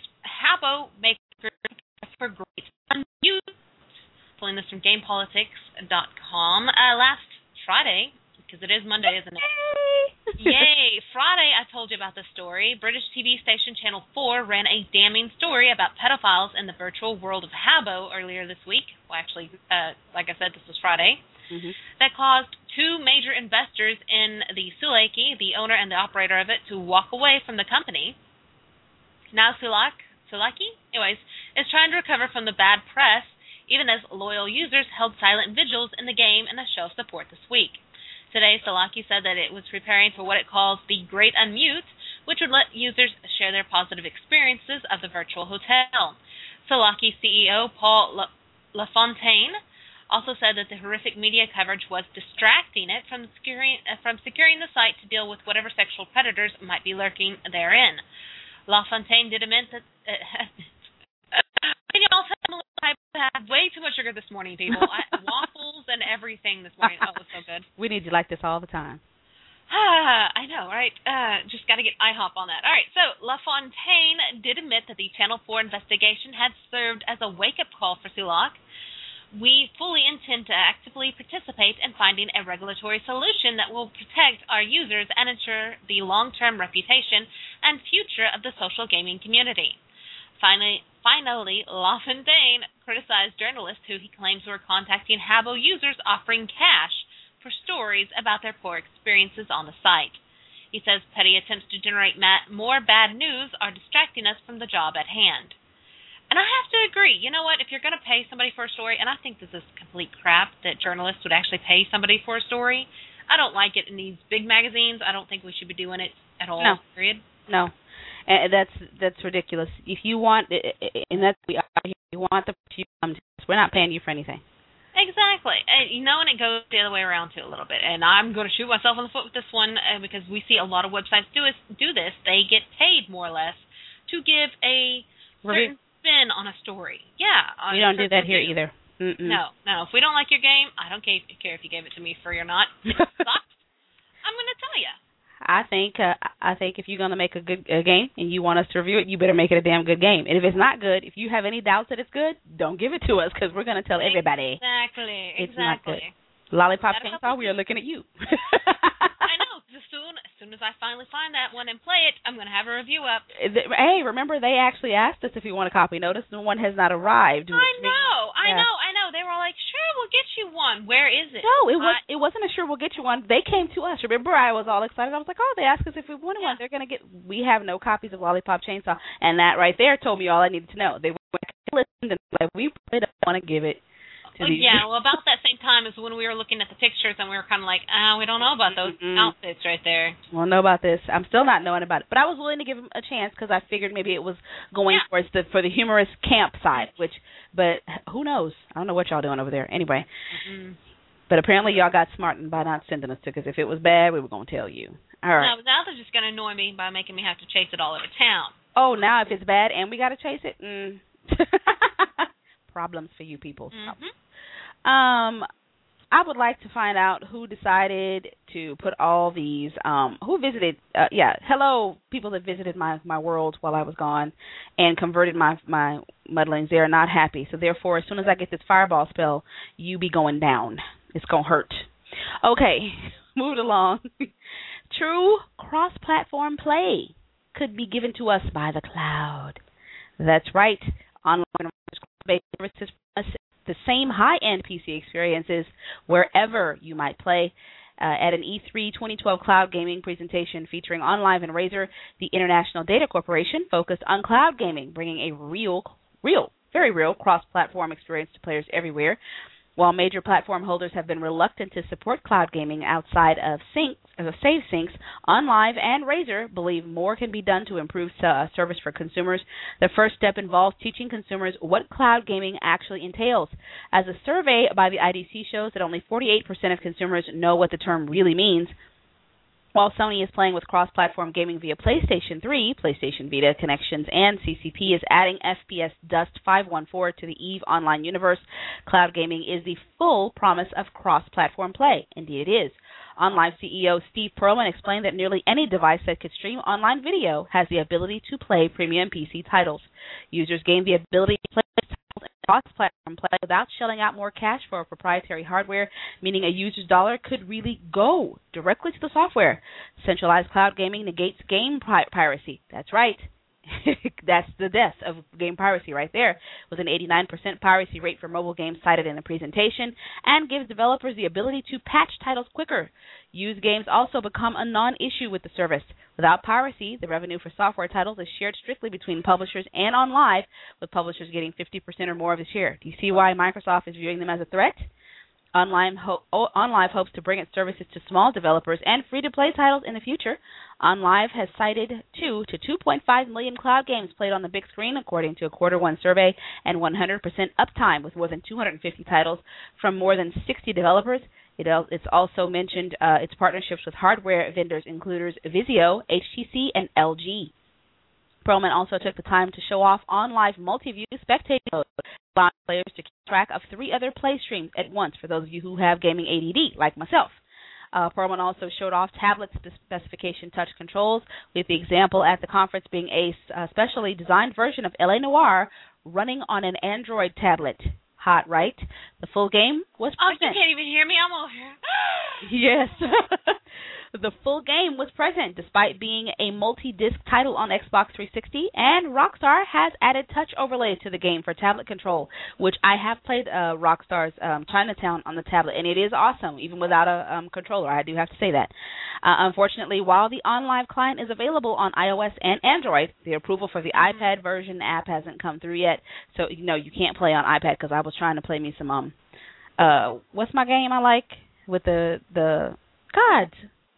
for great fun news. Pulling this from GamePolitics.com. Last Friday, because it is Monday, isn't it? Yay! Friday, I told you about this story. British TV station Channel 4 ran a damning story about pedophiles in the virtual world of Habbo earlier this week. Well, actually, like I said, this was Friday. Mm-hmm. That caused two major investors in the Sulaki, the owner and the operator of it, to walk away from the company. Now Sulaki, is trying to recover from the bad press, even as loyal users held silent vigils in the game and a show of support this week. Today, Sulaki said that it was preparing for what it calls the Great Unmute, which would let users share their positive experiences of the virtual hotel. Sulaki CEO Paul LaFontaine Also said that the horrific media coverage was distracting it from securing the site to deal with whatever sexual predators might be lurking therein. LaFontaine did admit that... I had way too much sugar this morning, people. Waffles and everything this morning. Oh, it was so good. We need you like this all the time. I know, right? Just got to get IHOP on that. All right, so LaFontaine did admit that the Channel 4 investigation had served as a wake-up call for Sulak. We fully intend to actively participate in finding a regulatory solution that will protect our users and ensure the long-term reputation and future of the social gaming community. Finally, LaFontaine criticized journalists who he claims were contacting Habbo users offering cash for stories about their poor experiences on the site. He says petty attempts to generate more bad news are distracting us from the job at hand. And I have to agree. You know what? If you're going to pay somebody for a story, and I think this is complete crap that journalists would actually pay somebody for a story. I don't like it in these big magazines. I don't think we should be doing it at all. No. Period. No, that's ridiculous. If you want, and that's we are here. You want the we're not paying you for anything. Exactly. And it goes the other way around too a little bit. And I'm going to shoot myself in the foot with this one because we see a lot of websites do this. They get paid more or less to give a certain spin on a story. Yeah. We don't do that here either. Mm-mm. No. If we don't like your game, I don't care if you gave it to me free or not. It sucks. I'm going to tell you. I think if you're going to make a good game and you want us to review it, you better make it a damn good game. And if it's not good, if you have any doubts that it's good, don't give it to us because we're going to tell everybody. Exactly. It's not good. Lollipop Chainsaw, we are looking at you. I know. As soon as I finally find that one and play it, I'm going to have a review up. Hey, remember they actually asked us if we want a copy. Notice the one has not arrived. I know. They were all like, sure, we'll get you one. Where is it? No, it wasn't a sure we'll get you one. They came to us. Remember, I was all excited. I was like, oh, they asked us if we wanted one. They're going to get. We have no copies of Lollipop Chainsaw. And that right there told me all I needed to know. They listened and like, we really don't want to give it. About that same time is when we were looking at the pictures and we were kind of like, we don't know about those outfits right there. Well, know about this. I'm still not knowing about it. But I was willing to give them a chance because I figured maybe it was going for the humorous camp side, but who knows? I don't know what y'all doing over there. Anyway. Mm-hmm. But apparently y'all got smart by not sending us to because if it was bad, we were going to tell you. All right. No, now they're just going to annoy me by making me have to chase it all over town. Oh, now if it's bad and we got to chase it? Problems for you people. Mm-hmm. I would like to find out who decided to put all these, who visited, hello, people that visited my world while I was gone and converted my mudlings. They are not happy. So therefore, as soon as I get this fireball spell, you be going down. It's going to hurt. Okay, moved along. True cross-platform play could be given to us by the cloud. That's right. Online services the same high-end PC experiences wherever you might play. At an E3 2012 cloud gaming presentation featuring OnLive and Razer, the International Data Corporation focused on cloud gaming, bringing a very real cross-platform experience to players everywhere. While major platform holders have been reluctant to support cloud gaming outside of save syncs, OnLive and Razer believe more can be done to improve service for consumers. The first step involves teaching consumers what cloud gaming actually entails. As a survey by the IDC shows that only 48% of consumers know what the term really means. While Sony is playing with cross-platform gaming via PlayStation 3, PlayStation Vita connections, and CCP is adding FPS Dust 514 to the EVE Online universe, cloud gaming is the full promise of cross-platform play. Indeed it is. OnLive CEO Steve Perlman explained that nearly any device that could stream online video has the ability to play premium PC titles. Users gain the ability to play cross-platform play without shelling out more cash for proprietary hardware, meaning a user's dollar could really go directly to the software. Centralized cloud gaming negates game piracy. That's right. That's the death of game piracy right there, with an 89% piracy rate for mobile games cited in the presentation, and gives developers the ability to patch titles quicker. Used games also become a non-issue with the service. Without piracy, the revenue for software titles is shared strictly between publishers and OnLive, with publishers getting 50% or more of the share. Do you see why Microsoft is viewing them as a threat? OnLive hopes to bring its services to small developers and free-to-play titles in the future. OnLive has cited 2 to 2.5 million cloud games played on the big screen, according to a Q1 survey, and 100% uptime with more than 250 titles from more than 60 developers. It's also mentioned its partnerships with hardware vendors, including Vizio, HTC, and LG. Perlman also took the time to show off OnLive multi-view spectating mode, allowing players to keep track of 3 other play streams at once for those of you who have gaming ADD, like myself. Perlman also showed off tablet specification touch controls, with the example at the conference being a specially designed version of L.A. Noire running on an Android tablet. Hot, right? The full game was present. Oh, you can't even hear me? I'm over here. Yes. The full game was present despite being a multi-disc title on Xbox 360, and Rockstar has added touch overlays to the game for tablet control, which I have played Rockstar's Chinatown on the tablet, and it is awesome, even without a controller. I do have to say that. Unfortunately, while the OnLive client is available on iOS and Android, the approval for the iPad version app hasn't come through yet, so you can't play on iPad, because I was trying to play me some what's my game I like with the gods.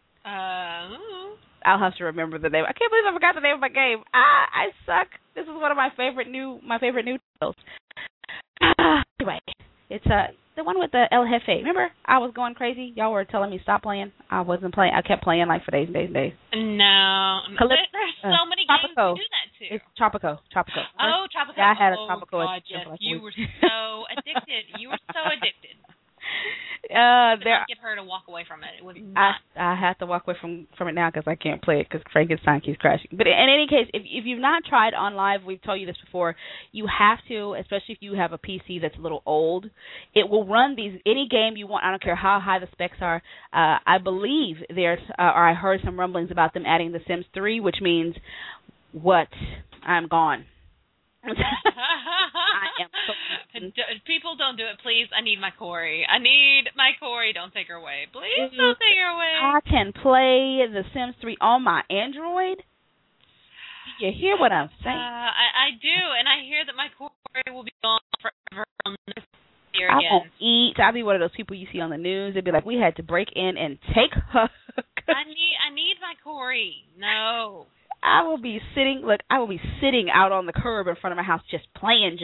I'll have to remember the name. I can't believe I forgot the name of my game. I suck. This is one of my favorite new titles. Anyway, it's the one with the El Jefe. Remember, I was going crazy. Y'all were telling me stop playing. I wasn't playing. I kept playing like for days and days and days. No, there's so many games to do that too. It's Tropico. Oh, Tropico. Yeah, I had a Tropico. God, yes, you were so addicted. You were so addicted. There, get her to walk away from it. It was not. I have to walk away from it now because I can't play it because Frankenstein keeps crashing. But in any case, if you've not tried OnLive, we've told you this before, you have to, especially if you have a PC that's a little old. It will run any game you want. I don't care how high the specs are. I believe or I heard some rumblings about them adding The Sims 3, which means what? I'm gone. I am so People, don't do it, please. I need my Corey. Don't take her away. Please don't take her away. I can play The Sims 3 on my Android. Do you hear what I'm saying? I do, and I hear that my Corey will be gone forever on this year again. I won't eat. I'll be one of those people you see on the news. They'd be like, we had to break in and take her. I need my Corey. No. I will be sitting out on the curb in front of my house just playing.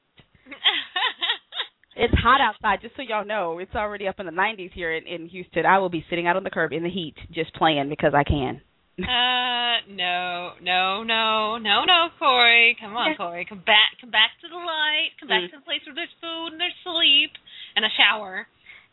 It's hot outside, just so y'all know. It's already up in the 90s here in Houston. I will be sitting out on the curb in the heat just playing because I can. No, Corey. Come on, Corey. Come back to the light. Come back to the place where there's food and there's sleep and a shower.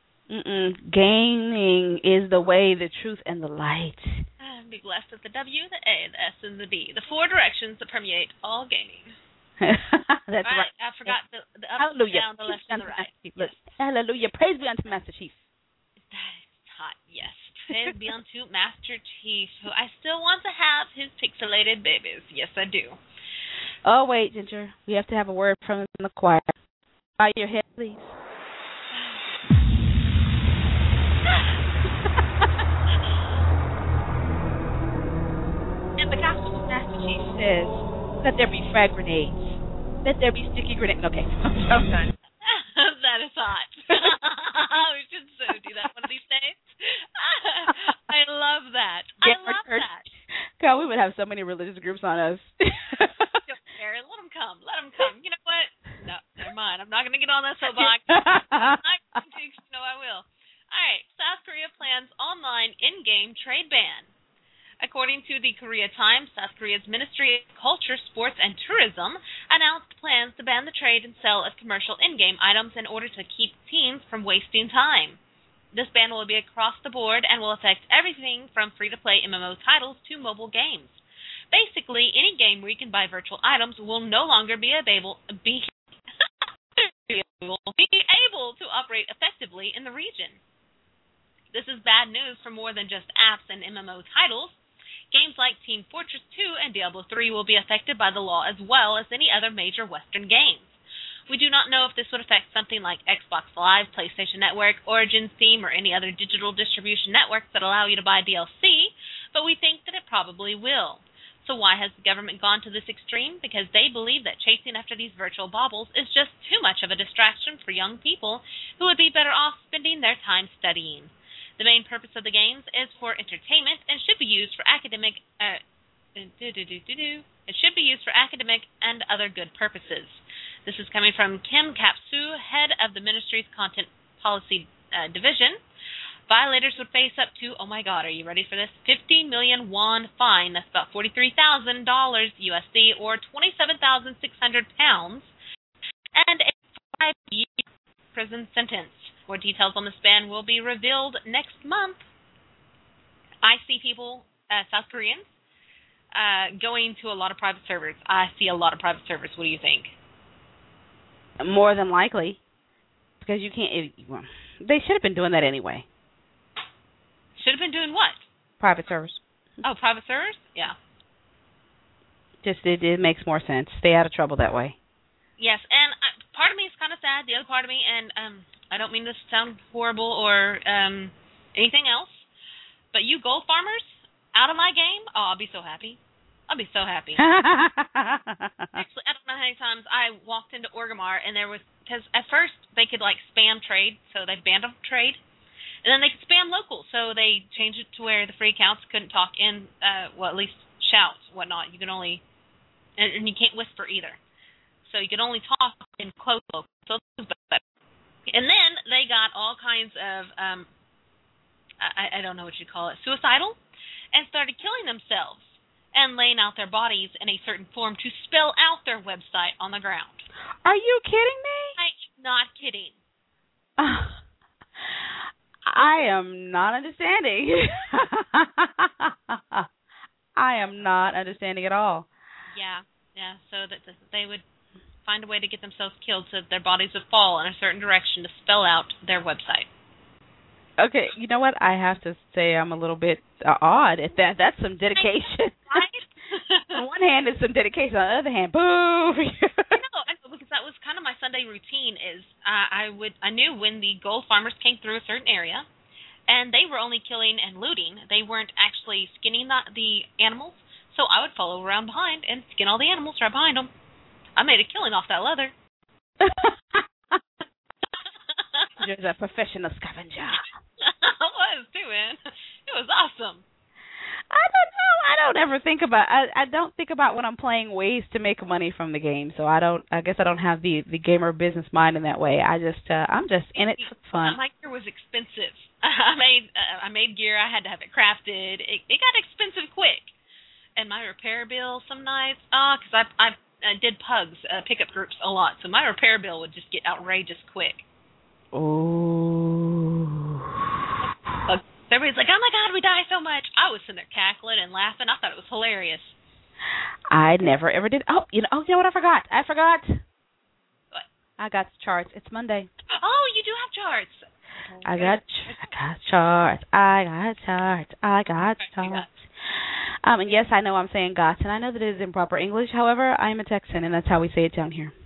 Gaming is the way, the truth, and the light. Be blessed with the W, the A, the S, and the B. The 4 directions that permeate all gaming. That's right. I forgot the up, Hallelujah. the down, the left, and the right. Yes. Hallelujah. Praise be unto Master Chief. That is hot, yes. Praise be unto Master Chief, who I still want to have his pixelated babies. Yes, I do. Oh, wait, Ginger. We have to have a word from the choir. Bow your head, please. And the gospel of Master Chief says, let there be frag grenades. Let there be sticky grenades. Okay, I'm done. That is hot. We should do that one of these days. I love that. I love that. God, we would have so many religious groups on us. Don't care. Let them come. You know what? No, never mind. I'm not going to get on that soapbox. I will. All right. South Korea plans online in-game trade ban. According to the Korea Times, South Korea's Ministry of Culture, Sports, and Tourism announced plans to ban the trade and sale of commercial in-game items in order to keep teens from wasting time. This ban will be across the board and will affect everything from free-to-play MMO titles to mobile games. Basically, any game where you can buy virtual items will no longer be able to operate effectively in the region. This is bad news for more than just apps and MMO titles. Games like Team Fortress 2 and Diablo 3 will be affected by the law as well as any other major Western games. We do not know if this would affect something like Xbox Live, PlayStation Network, Origin, Steam, or any other digital distribution networks that allow you to buy DLC, but we think that it probably will. So why has the government gone to this extreme? Because they believe that chasing after these virtual baubles is just too much of a distraction for young people who would be better off spending spending their time studying. The main purpose of the games is for entertainment and should be used for academic and other good purposes. This is coming from Kim Kap-soo, head of the ministry's content policy division. Violators would face up to, oh my God, are you ready for this? 50 million won fine. That's about $43,000 USD or 27,600 pounds, and a 5-year prison sentence. More details on this ban will be revealed next month. I see people, South Koreans, going to a lot of private servers. I see a lot of private servers. What do you think? More than likely, because you can't. They should have been doing that anyway. Should have been doing what? Private servers. Oh, private servers? Yeah. Just it makes more sense. Stay out of trouble that way. Yes, and part of me is kind of sad. The other part of me, and I don't mean this to sound horrible or anything else, but you gold farmers out of my game, oh, I'll be so happy. I'll be so happy. Actually, I don't know how many times I walked into Orgrimmar and there was, because at first they could like spam trade, so they banned them trade, and then they could spam local, so they changed it to where the free accounts couldn't talk in, well, at least shout, whatnot. You can only, and you can't whisper either. So you can only talk in close local. So this is better. And then they got all kinds of, I don't know what you call it, suicidal, and started killing themselves and laying out their bodies in a certain form to spell out their website on the ground. Are you kidding me? I'm not kidding. I am not understanding. I am not understanding at all. Yeah, so that they would find a way to get themselves killed so that their bodies would fall in a certain direction to spell out their website. Okay, you know what? I have to say I'm a little bit odd at that. That's some dedication. Right? On one hand, it's some dedication. On the other hand, boo! I know, because that was kind of my Sunday routine. Is I knew when the gold farmers came through a certain area, and they were only killing and looting. They weren't actually skinning the animals. So I would follow around behind and skin all the animals right behind them. I made a killing off that leather. You're a professional scavenger. I was too, man. It was awesome. I don't know. I don't ever think about. I don't think about when I'm playing ways to make money from the game. So I guess I don't have the gamer business mind in that way. I'm just in it for fun. My gear was expensive. I made gear. I had to have it crafted. It got expensive quick. And my repair bill some nights, because I did pugs, pickup groups a lot, so my repair bill would just get outrageous quick. Oh. Everybody's like, oh my God, we die so much. I was sitting there cackling and laughing. I thought it was hilarious. I never ever did. Oh, you know what? I forgot. What? I got charts. It's Monday. Oh, you do have charts. I got charts. And yes, I know I'm saying "got," and I know that it is improper English. However, I am a Texan, and that's how we say it down here.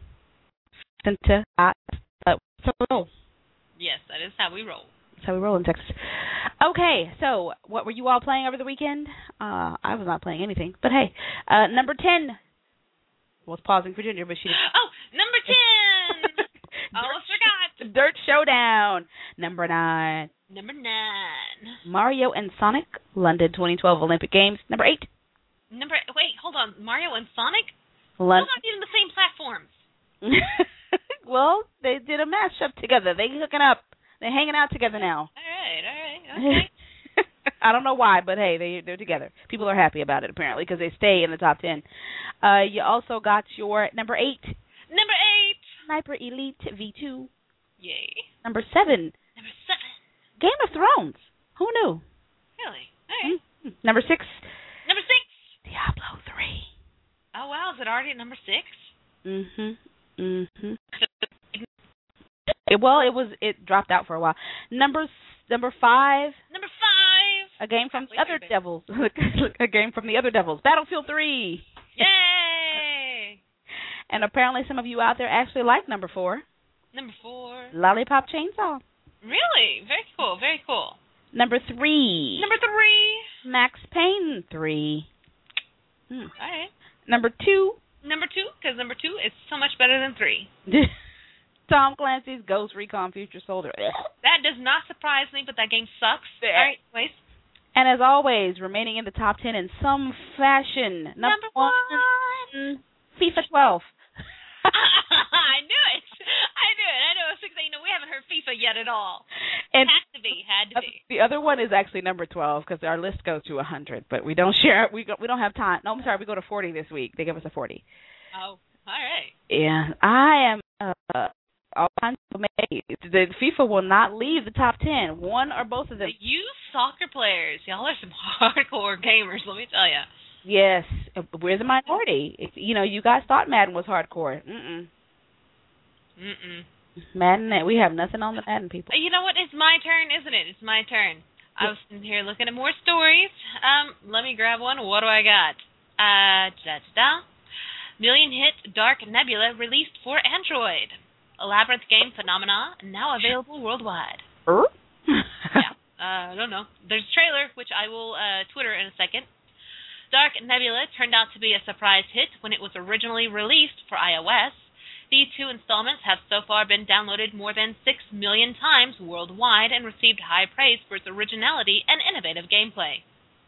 Yes, that is how we roll. That's how we roll in Texas. Okay, so what were you all playing over the weekend? I was not playing anything, but hey, number 10 was pausing for Ginger, but she didn't. Oh, number 10! Almost forgot. Dirt Showdown. Number 9. Number 9. Mario and Sonic, London 2012 Olympic Games. Number 8. Wait, hold on. Mario and Sonic? They're not even the same platforms. Well, they did a mashup together. They hooking up. They're hanging out together now. All right, okay. I don't know why, but hey, they're together. People are happy about it apparently because they stay in the top 10. You also got your number 8. Number 8. Sniper Elite V2. Yay. Number 7. Number 7. Game of Thrones. Who knew? Really? All right. Mm-hmm. Number 6. Number 6. Diablo 3. Oh wow, is it already at number 6? Well, it dropped out for a while. Number 5. Number 5. A game from the other Devils. A game from the other Devils. Battlefield 3. Yay! And apparently some of you out there actually like number 4. Number 4. Lollipop Chainsaw. Really? Very cool. Very cool. Number 3. Number 3. Max Payne 3. All right. Number 2. Number 2, because number 2 is so much better than 3. Tom Clancy's Ghost Recon Future Soldier. That does not surprise me, but that game sucks. All right, anyways. And as always, remaining in the top 10 in some fashion. Number one, FIFA 12. I knew it. I know. We haven't heard FIFA yet at all. And had to be. The other one is actually number 12 because our list goes to 100, but we don't share. We don't have time. No, I'm sorry. We go to 40 this week. They give us a 40. Oh, all right. Yeah, I am all kinds of amazed. The FIFA will not leave the top 10. One or both of them. You soccer players, y'all are some hardcore gamers. Let me tell you. Yes, we're the minority. You guys thought Madden was hardcore. Madden, we have nothing on the Madden people. You know what? It's my turn, isn't it? It's my turn. I was sitting here looking at more stories. Let me grab one. What do I got? Million hit Dark Nebula released for Android. A labyrinth game phenomena now available worldwide. Yeah. I don't know. There's a trailer, which I will Twitter in a second. Dark Nebula turned out to be a surprise hit when it was originally released for iOS. The 2 installments have so far been downloaded more than 6 million times worldwide and received high praise for its originality and innovative gameplay.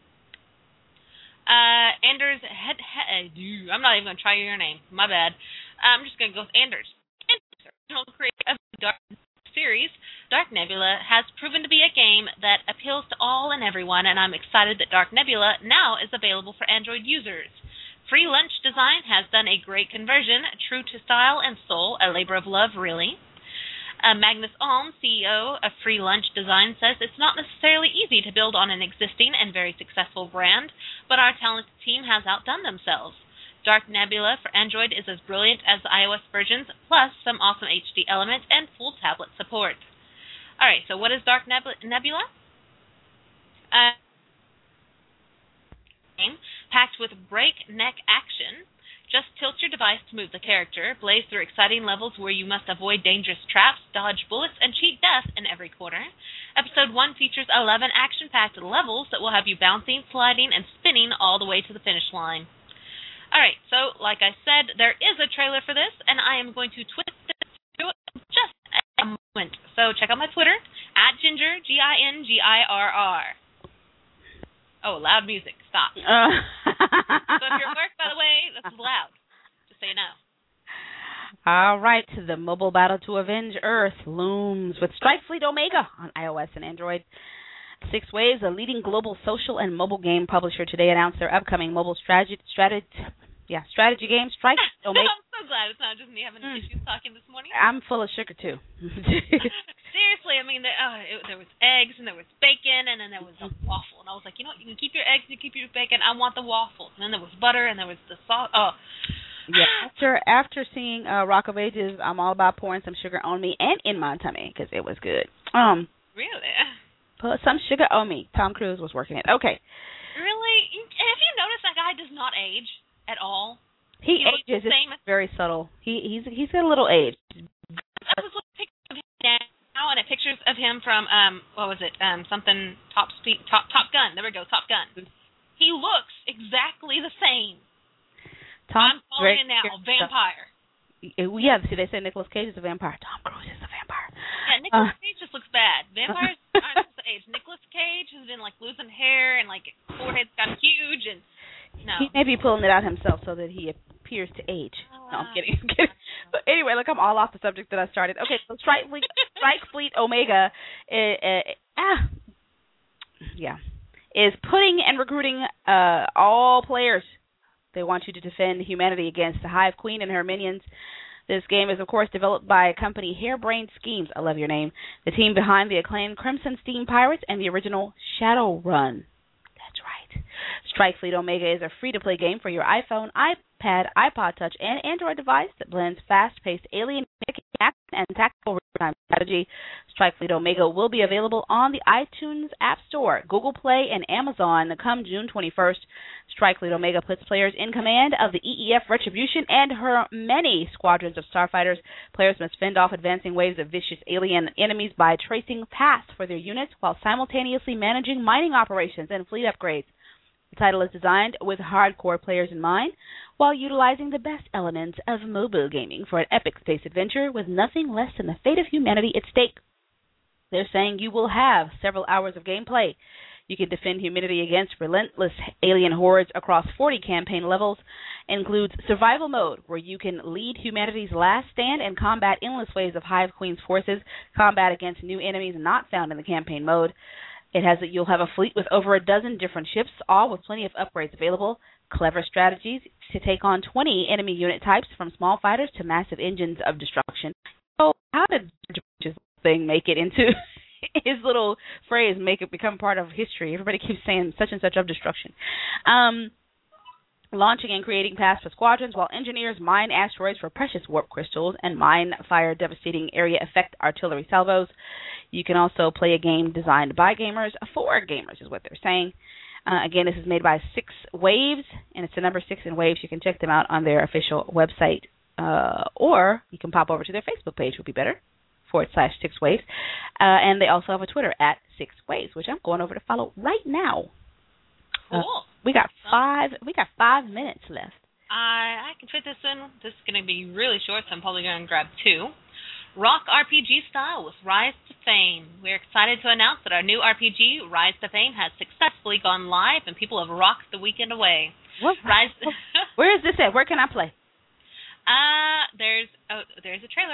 Anders I'm not even going to try your name. My bad. I'm just going to go with Anders. Original creator of the Dark series, Dark Nebula has proven to be a game that appeals to all and everyone, and I'm excited that Dark Nebula now is available for Android users. Free Lunch Design has done a great conversion, true to style and soul, a labor of love, really. Magnus Alm, CEO of Free Lunch Design, says it's not necessarily easy to build on an existing and very successful brand, but our talented team has outdone themselves. Dark Nebula for Android is as brilliant as the iOS versions, plus some awesome HD elements and full tablet support. All right, so what is Dark Nebula? Packed with breakneck action. Just tilt your device to move the character, blaze through exciting levels where you must avoid dangerous traps, dodge bullets, and cheat death in every corner. Episode 1 features 11 action-packed levels that will have you bouncing, sliding, and spinning all the way to the finish line. All right, so like I said, there is a trailer for this, and I am going to tweet this to just a moment. So check out my Twitter, @Ginger, GINGIRR. Oh, loud music. Stop. So if you're at work, by the way, this is loud. Just so you know. All right. The mobile battle to avenge Earth looms with Strike Fleet Omega on iOS and Android. 6 Waves, a leading global social and mobile game publisher, today announced their upcoming mobile strategy game, Strike Fleet Omega. I'm so glad it's not just me having issues talking this morning. I'm full of sugar, too. Seriously, I mean, there was eggs, and there was bacon, and then there was a waffle. And I was like, you know what, you can keep your eggs, you can keep your bacon. I want the waffle. And then there was butter, and there was the sauce. Oh. Yeah, after seeing Rock of Ages, I'm all about pouring some sugar on me and in my tummy, because it was good. Really? Put some sugar on me. Tom Cruise was working it. Okay. Really? Have you noticed that guy does not age at all? He ages. It's very subtle. He's got a little age. I was looking at pictures of him now, and at pictures of him from what was it? Something Top Gun. There we go, Top Gun. He looks exactly the same. I'm calling it now, vampire. Yeah, see, they say Nicolas Cage is a vampire. Tom Cruise is a vampire. Yeah, Nicolas Cage just looks bad. Vampires aren't supposed to age. Nicolas Cage has been, losing hair, and, forehead's gotten huge, and no. He may be pulling it out himself so that he appears to age. No, I'm kidding. But anyway, I'm all off the subject that I started. Okay, so Strike Fleet Omega is putting and recruiting all players. They want you to defend humanity against the Hive Queen and her minions. This game is, of course, developed by a company, Harebrained Schemes. I love your name. The team behind the acclaimed Crimson Steam Pirates and the original Shadowrun. That's right. Strike Fleet Omega is a free-to-play game for your iPhone, iPad, iPod Touch, and Android device that blends fast-paced alien action and tactical real-time strategy. Strike Fleet Omega will be available on the iTunes App Store, Google Play, and Amazon come June 21st. Strike Fleet Omega puts players in command of the EEF Retribution and her many squadrons of starfighters. Players must fend off advancing waves of vicious alien enemies by tracing paths for their units while simultaneously managing mining operations and fleet upgrades. The title is designed with hardcore players in mind, while utilizing the best elements of mobile gaming for an epic space adventure with nothing less than the fate of humanity at stake. They're saying you will have several hours of gameplay. You can defend humanity against relentless alien hordes across 40 campaign levels. It includes survival mode, where you can lead humanity's last stand and combat endless waves of Hive Queen's forces, combat against new enemies not found in the campaign mode. You'll have a fleet with over a dozen different ships, all with plenty of upgrades available, clever strategies to take on 20 enemy unit types, from small fighters to massive engines of destruction. So how did this thing make it into his little phrase, make it become part of history? Everybody keeps saying such and such of destruction. Launching and creating paths for squadrons, while engineers mine asteroids for precious warp crystals and mine fire devastating area effect artillery salvos. You can also play a game designed by gamers for gamers, is what they're saying. Again, this is made by 6 Waves, and it's the number 6 in Waves. You can check them out on their official website, or you can pop over to their Facebook page, would be better, /6 Waves. And they also have a Twitter at 6 Waves, which I'm going over to follow right now. Cool. We got 5 minutes left. I can fit this in. This is going to be really short, so I'm probably going to grab 2. Rock RPG style with Rise to Fame. We're excited to announce that our new RPG, Rise to Fame, has successfully gone live, and people have rocked the weekend away. Where is this at? Where can I play? There's a trailer.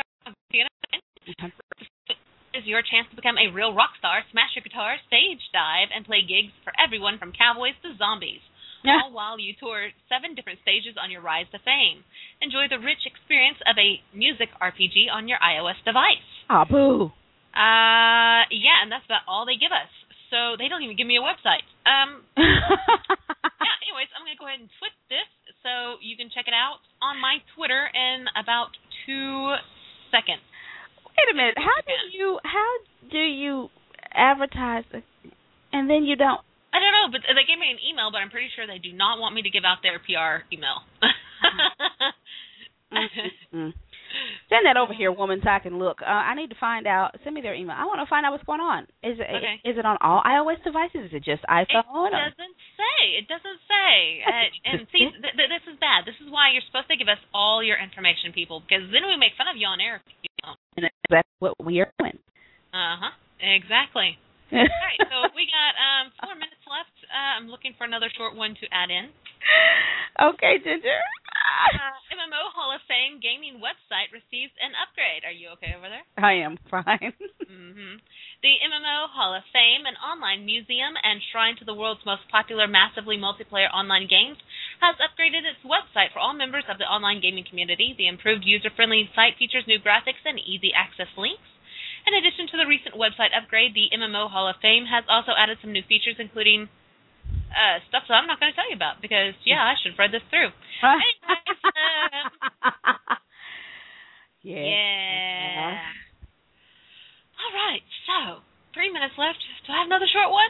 Is your chance to become a real rock star, smash your guitar, stage dive, and play gigs for everyone from cowboys to zombies. All while you tour 7 different stages on your Rise to Fame. Enjoy the rich experience of a music RPG on your iOS device. Ah, boo. Yeah, and that's about all they give us. So they don't even give me a website. Yeah, anyways, I'm going to go ahead and tweet this so you can check it out on my Twitter in about 2 seconds. Wait a minute. How do you advertise it and then you don't? I don't know, but they gave me an email, but I'm pretty sure they do not want me to give out their PR email. Send that over here, woman, so I can look. I need to find out. Send me their email. I want to find out what's going on. Is it on all iOS devices? Is it just iPhone? It doesn't say. And see, this is bad. This is why you're supposed to give us all your information, people, because then we make fun of you on air. And that's what we are doing. Exactly. All right, so we got 4 minutes left. I'm looking for another short one to add in. Okay, Ginger. MMO Hall of Fame gaming website receives an upgrade. Are you okay over there? I am fine. The MMO Hall of Fame, an online museum and shrine to the world's most popular massively multiplayer online games, has upgraded its website for all members of the online gaming community. The improved user-friendly site features new graphics and easy access links. In addition to the recent website upgrade, the MMO Hall of Fame has also added some new features, including stuff that I'm not going to tell you about because, I should have read this through. Yeah. All right, so 3 minutes left. Do I have another short one?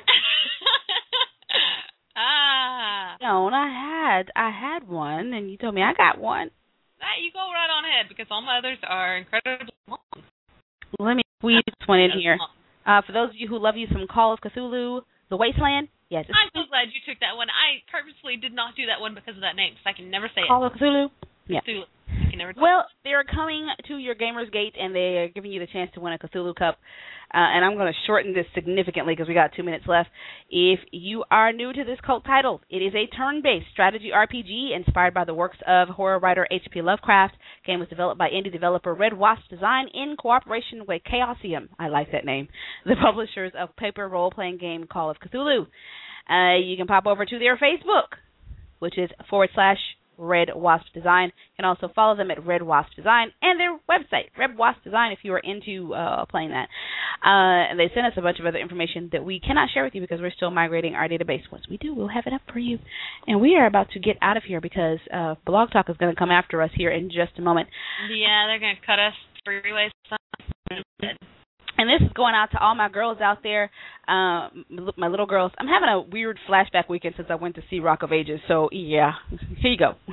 No, I had one, and you told me I got one. You go right on ahead because all my others are incredibly long. Let me squeeze this one in here. For those of you who love you some Call of Cthulhu, The Wasteland. Yes. I'm so glad you took that one. I purposely did not do that one because of that name, so I can never say it. Call of Cthulhu? Yeah. Cthulhu. I can never well, they're coming to your Gamers Gate, and they're giving you the chance to win a Cthulhu Cup. And I'm going to shorten this significantly because we got 2 minutes left. If you are new to this cult title, it is a turn-based strategy RPG inspired by the works of horror writer H.P. Lovecraft. The game was developed by indie developer Red Wasp Design in cooperation with Chaosium. I like that name. The publishers of paper role-playing game Call of Cthulhu. You can pop over to their Facebook, which is /Red Wasp Design. You can also follow them at Red Wasp Design and their website, Red Wasp Design, if you are into playing that. And they sent us a bunch of other information that we cannot share with you because we're still migrating our database. Once we do, we'll have it up for you. And we are about to get out of here because Blog Talk is going to come after us here in just a moment. Yeah, they're going to cut us 3 ways. And this is going out to all my girls out there, my little girls. I'm having a weird flashback weekend since I went to see Rock of Ages. So, yeah, here you go.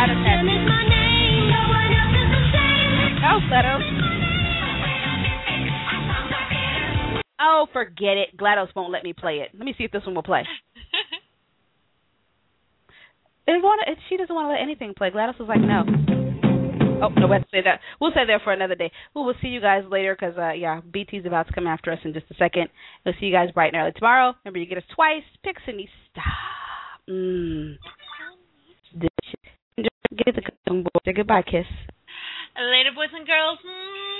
GLaDOS has it. Go, GLaDOS. Oh, forget it. GLaDOS won't let me play it. Let me see if this one will play. She doesn't want to let anything play. GLaDOS was like, no. Oh, no, we have to say that. We'll say that for another day. We'll see you guys later because, BT's about to come after us in just a second. We'll see you guys bright and early tomorrow. Remember, you get us twice. Pixie, stop. Get the goodbye kiss. Later, boys and girls.